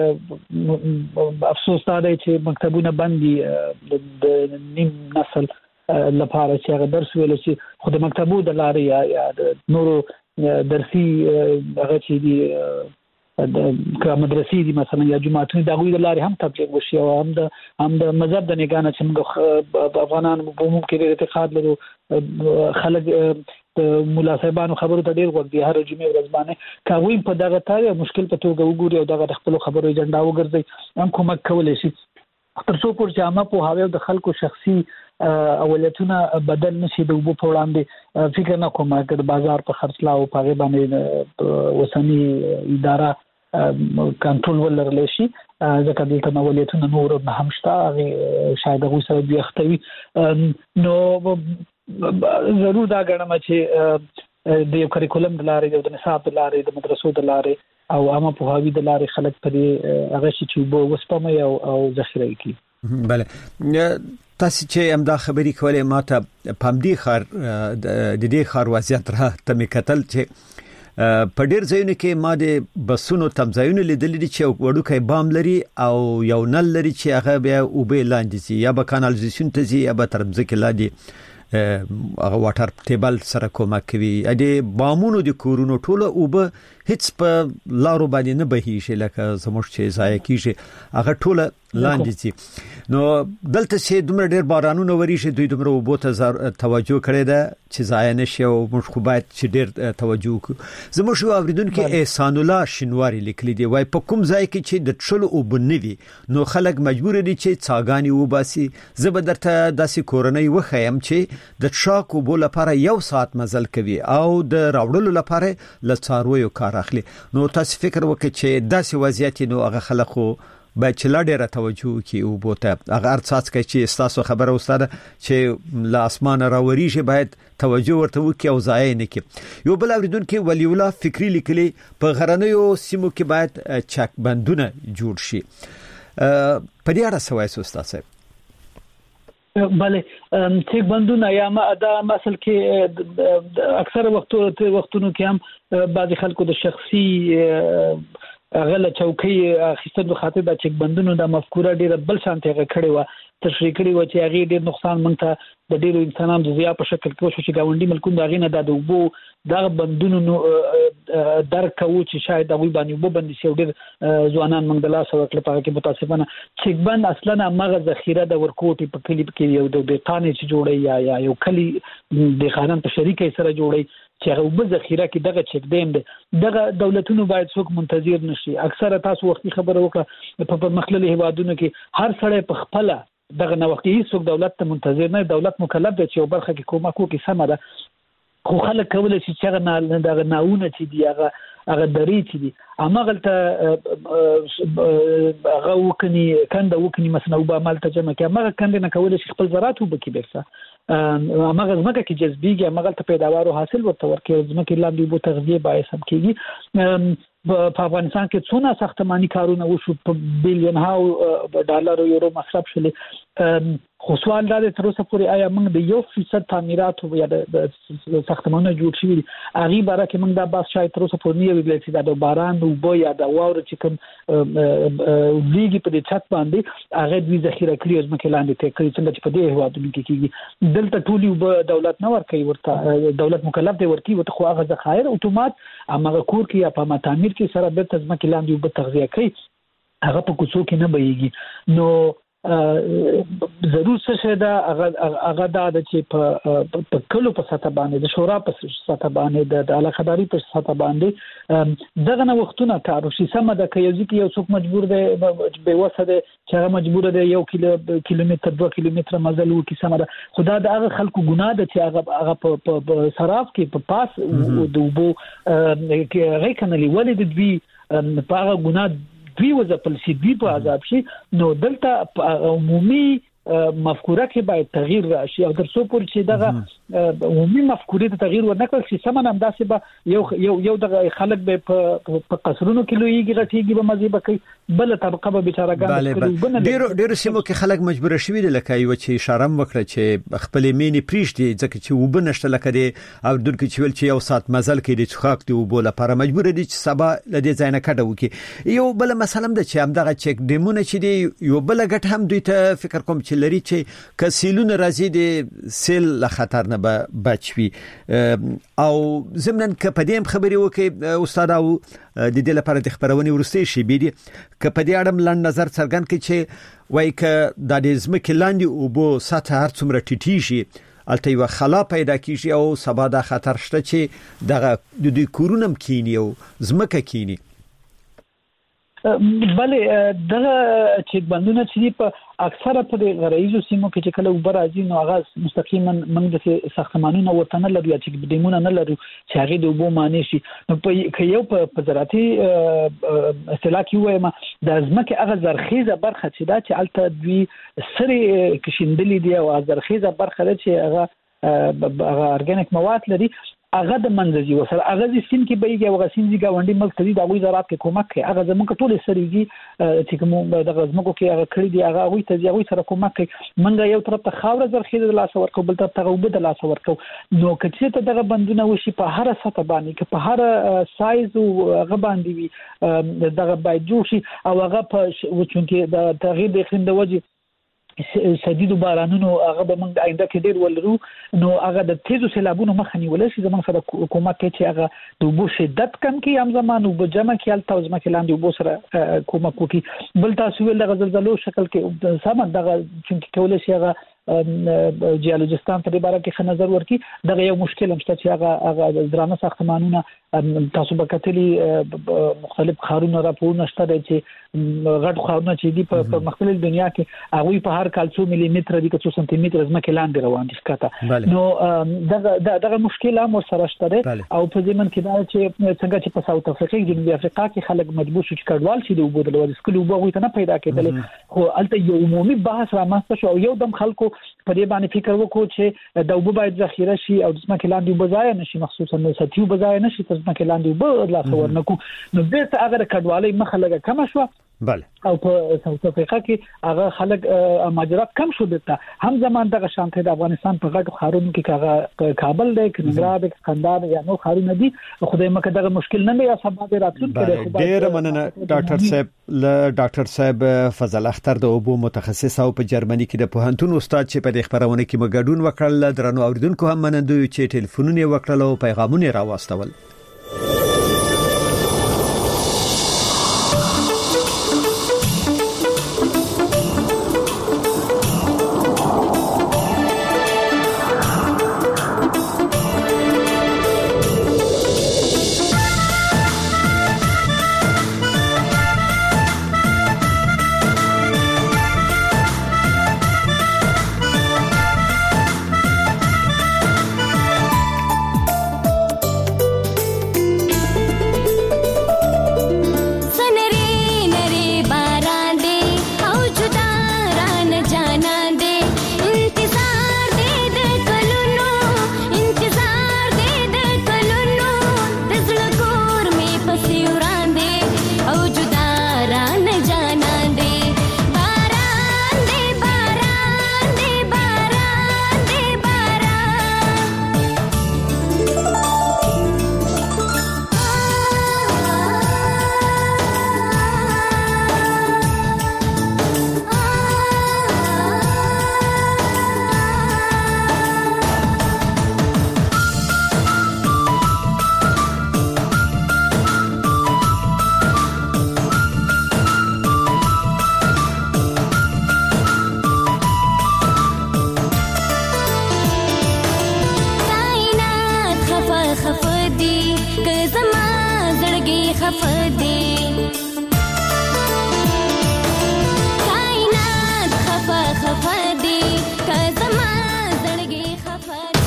د افسوس دا دی چې مکتبونه بندي د نیم نسل لپاره چې هغه درس ویل شي خو د مکتبو د لارې یا د نورو درسي هغه چې دي د مدرسې دي مثلا یا جماعتونه د غوي د لارې هم تبلیغ وشي او هم د هم د مذهب د نگانه چې موږ افغانان په عموم کې د اعتقاد لرو خلک د مولا صاحبانو خبرو ته ډیر وخت دی هر جمعه ورځ باندې کاوی په دغه تاریخ مشکل په توګه وګوري او دغه خپل خبرو ایجنډا وګرځي هم کومک کولای شي تر څو پر جامه په هاوی د خلکو شخصي اولتونه بدل نشي د وبو په وړاندې فکر نه کوم چې د بازار په خرڅلاو په غي باندې وسنی اداره کنټرول ولرلی شي ځکه دلته نولیتونه نور نه هم شته شاید هغوی سره بیختوي نو ضرور دا ګڼم چې د یو کریکولم د لارې د نصاب د لارې د مدرسو د لارې او عامه پوهاوي د لارې خلک په دې هغه شي چې وبو وسپموي او ذخیره کړي. بله تاسو چې امدا خبرې کولې ماته پامدی خار د دې خار وضعیت را تمې کتل چې په ډیر ځایونو کې ما د بسونو تمځایونو لیدلې دي چې وړوکی بام لري او یو نل لري چې هغه بیا اوبه لاندې سي یا به کانالیزیشن ته ځي یا به تر ځمکې لاندې هغه واټر ټیبل سره کومک کوي. د بامونو د کورونو ټوله اوبه هیڅ په لارو باندې نه بهیږي لکه زموږ چې ځای کیږي هغه ټوله لاندې سي. نو دلته چې دومره ډیر بارانونه وريشي دوی دومره وبو ته توجه کړی ده چې ځای نشي او موږ خو باید چې ډیر توجه وکړو. زموږ شو اوریدونکو احسان الله شینواری لیکلي دی وای په کوم ځای کې چې د ټشلو وبنوي نو خلک مجبور دي چې څاګانی وباسي. زبردرته داسې کورنۍ وخیم چې د شاکو بول لپاره یو ساعت مزل کوي او د راوړلو لپاره لڅارویو کار اخلي. نو تاسو فکر وکړئ چې داسې وضعیت نو هغه خلکو باید چې لا ډیره توجه وکړي او بوته هغه ارڅاڅ کوي چې تاسو خبره وستاده چې لا اسمانه راوريږي باید توجه ورته وکړي او ضایع نه کړي. یو بل اوریدونکو ولی الله فکری لیکلي په غرنیو سیمو کې باید چک بندونه جوړ شي. په دې اړه څه وایي تاسو؟ بله چک بندونه یا ما دا مثلا کې اکثر وختو وختونو کې هم بعض خلکو د شخصي غله چوکۍ اخیستل په خاطر د چک بندونو د مفکوره ډیره بل شانته کړي و تشریح کړي و چې هغه ډیر نقصان مونږ ته د ډیرو انسانانو د زیات په شکل کې شو چې گاونډي ملکونه دغه نه د وبو د بندونو درک او چې شاید هغه باندې وبو بند شي ډیر ځوانان مونږ د لاس ورکړل په کې متاسفانه چک بند اصلا هغه ذخیره د ورکوټي په کلی کې یو د تانې چې جوړي یا یا یو کلی د خانان په شریکه سره جوړي چې هغه وب ذخیره کې دغه چک ډیم دی دغه دولتونو باید څوک منتظر نشي. اکثره تاسو وختي خبره وکړه په مخللي هوادونو کې هر سړی په خپل دغه نو وختي څوک دولت ته منتظر نه دولت مکلف دی چې یو برخه کې کومه کوي سمه ده خو خلک کولای شي چې هغه نه دغه ناونه چې دی هغه هغه درې چې دي امغلته هغه وکني کنده وکني مثلا وبا مال ترجمه کې امغه کنده نه کولای شي خپل زراعت وبکې برسه امغه زمکه کې جذبيږي امغلته پیداوار او حاصل ورته ورکې زمکه لاندې وبو تغذیه باعث هم کېږي په افغانستان کې څونه ساختماني کارونه وشو په بلین هاو ډالر او یورو مصرف شول خو سوال دا دی تر اوسه پورې آیا موږ د یو فیصد تعمیرات او یا د ساختمانونو جوړ شوي هغه باره کې موږ دا بحث شاید تر اوسه پورې نه ویل چې د باران او بو یا د واور چې کوم ویږي په دې چت باندې هغه د ذخیره کړی ځمکه لاندې ته کړی څنګه چې په دې هوادونو کې کیږي دلته ټولي دولت نه ورکوي ورته دولت مکلف دی ورکی ورته خو هغه ذخایر اتومات امغه کور کې یا په تعمیر کې سره د ځمکه لاندې وب تغذیه کوي هغه په کوڅو کې نه بهيږي نو ضرور څه شه دا هغه دا چې په کلو په ساته باندې د شورا په ساته باندې د علاقداري په ساته باندې دغه نه وختونه کار وشي سم ده کې یو ځکه یو څوک مجبور دی به وسه چې هغه مجبور دی یو کیلو کیلومتر دوه کیلومتر مزل وکي سم ده خدا د هغه خلکو ګناه ده چې هغه هغه په صراف کې په پاس د وبو غي کنالي ولید دوی په هغه ګناه دوی وځپل شي دوی په عذاب شي نو دلته عمومي مفکوره کې باید تغییر راشي او تر څو پورې چې دغه عمومي مفکورې ته تغییر ورنکړل شي سمون هم داسې به یو یو یو دغه خلک به په قصرونو کې لویږي غټيږي به مزيبه کوي بل طبقه به بیچارهګان ډېر ډېر سیمو کې خلک مجبور شوي دي لکه یو چې اشاره وکړه چې خپل مینې پریشتي ځکه چې وبنشته لکه دي او دونکو چې ول چې یو سات مزل کې دي څخاک دی وبوله لپاره مجبور دي چې سبا لدې ځای نه کډه وکي یو بل مثلا د چې هم دغه چک ډیمونه چې دی یو بل غټ هم دوی ته فکر کوم چې لري چې کسیلونه راځي د سیل له خطر نه بچوي او زمنن ک په دې خبري وکي استاد او د دې لپاره د خبرونې ورستي شي بيدي ک په دې اړه لن نظر څرګند کړي چې وای ک د دې ځمکې لاندې او بو سطح هر څومره ټیټي شي الته یو خلا پیدا کیږي او سبا د خطر شته چې دغه د دې کورونم کینی او ځمکه کینی بله دغه چې بندونه چې په اکثره په غرایزو سیمو کې چې کله وبر راځي نو هغه مستقیما موږ د ساختمانونو وطن لري چې بدیمونه نه لري چې هغه د وبو معنی شي نو په یو په زراعتي اصطلاح کې وایم د ځمکه هغه زرخیزه برخه چې دا چې الته دوی سره کشندلې دی او زرخیزه برخه چې هغه هغه ارګانیک مواد لري هغه د منځي وسره هغه د سین کې بهيږي او غسین دي گاونډي ملک ته د غوي زراعت کې کومک کوي هغه زموږ ټول سريږي چې کوم د غزمکو کې هغه کړی دی هغه غوي ته غوي سره کومک کوي منګه یو طرف ته خاور زرخیزه د لاس ورکو بل طرف ته غوبه د لاس ورکو نو کچې ته دغه بندونه وشي په هر سطح باندې کې په هر سایز او هغه باندې وي دغه باید جوړ شي او هغه په چونکه د تغییر د اقلیم د وجه شدید بارانونو هغه به موږ آینده کې ډیر ولرو نو هغه د تیزو سیلابونو مخه نیول شي زموږ سره حکومت چې هغه د وبو شدت کم کې هم زمانو په جمع کې الته ځمکه لاندې وبو سره کومک وکړي بل تاسو ول د زلزلو شکل کې سامان دغه چې کولای شي هغه جیولوجستان په دې اړه کې نظر ورکړي دغه یو مشکل هم شته چې هغه هغه درانه ساختمانونه تاسو به کتلي مختلف خارونه راپورونه شته چې غټ خارونه چې دی په مختلف دنیا کې هغه په هر کال څو ملي متر دي که څو سانتي متر ځمکه لاندې روان دي ښکته نو دغه دغه مشکل هم سره شته او په ځمن کې دا چې څنګه چې په ساوث افریقا کې جنوبي افریقا کې خلک مجبور شو چې کډوال شي د وبو د لوړ سکول وبو غوښته نه پیدا کېدل خو الته یو عمومي بحث رامنځته شو او یو دم خلکو په دې باندې فکر وکړو چې د وبو باید ذخیره شي او د ځمکې لاندې وبو ځای نشي مخصوصا نو ساتیو وبو ځای نشي د ځمکې لاندې وبو لا څور نکو نو بیرته هغه کډوالۍ مخه لګه کم شو بله او په ساوث افریقا کې هغه خلک ماجرات کم شو دته هم زمان دغه شانته د افغانستان په غږ خارونو کې هغه کابل دی کندهار دی قندهار یا نو خارونه دي خدای مکه دغه مشکل نه یا سبب راتلونکي ډیر مننه ډاکټر صاحب ل ډاکټر صاحب فضل اختر د وبو متخصص او په جرمني کې د پوهنتون استاد چې په خبرونه کې مګډون وکړل درنو اوریدونکو هم منندوی چې ټلیفونونه وکړل او پیغامونه راوستول خفدي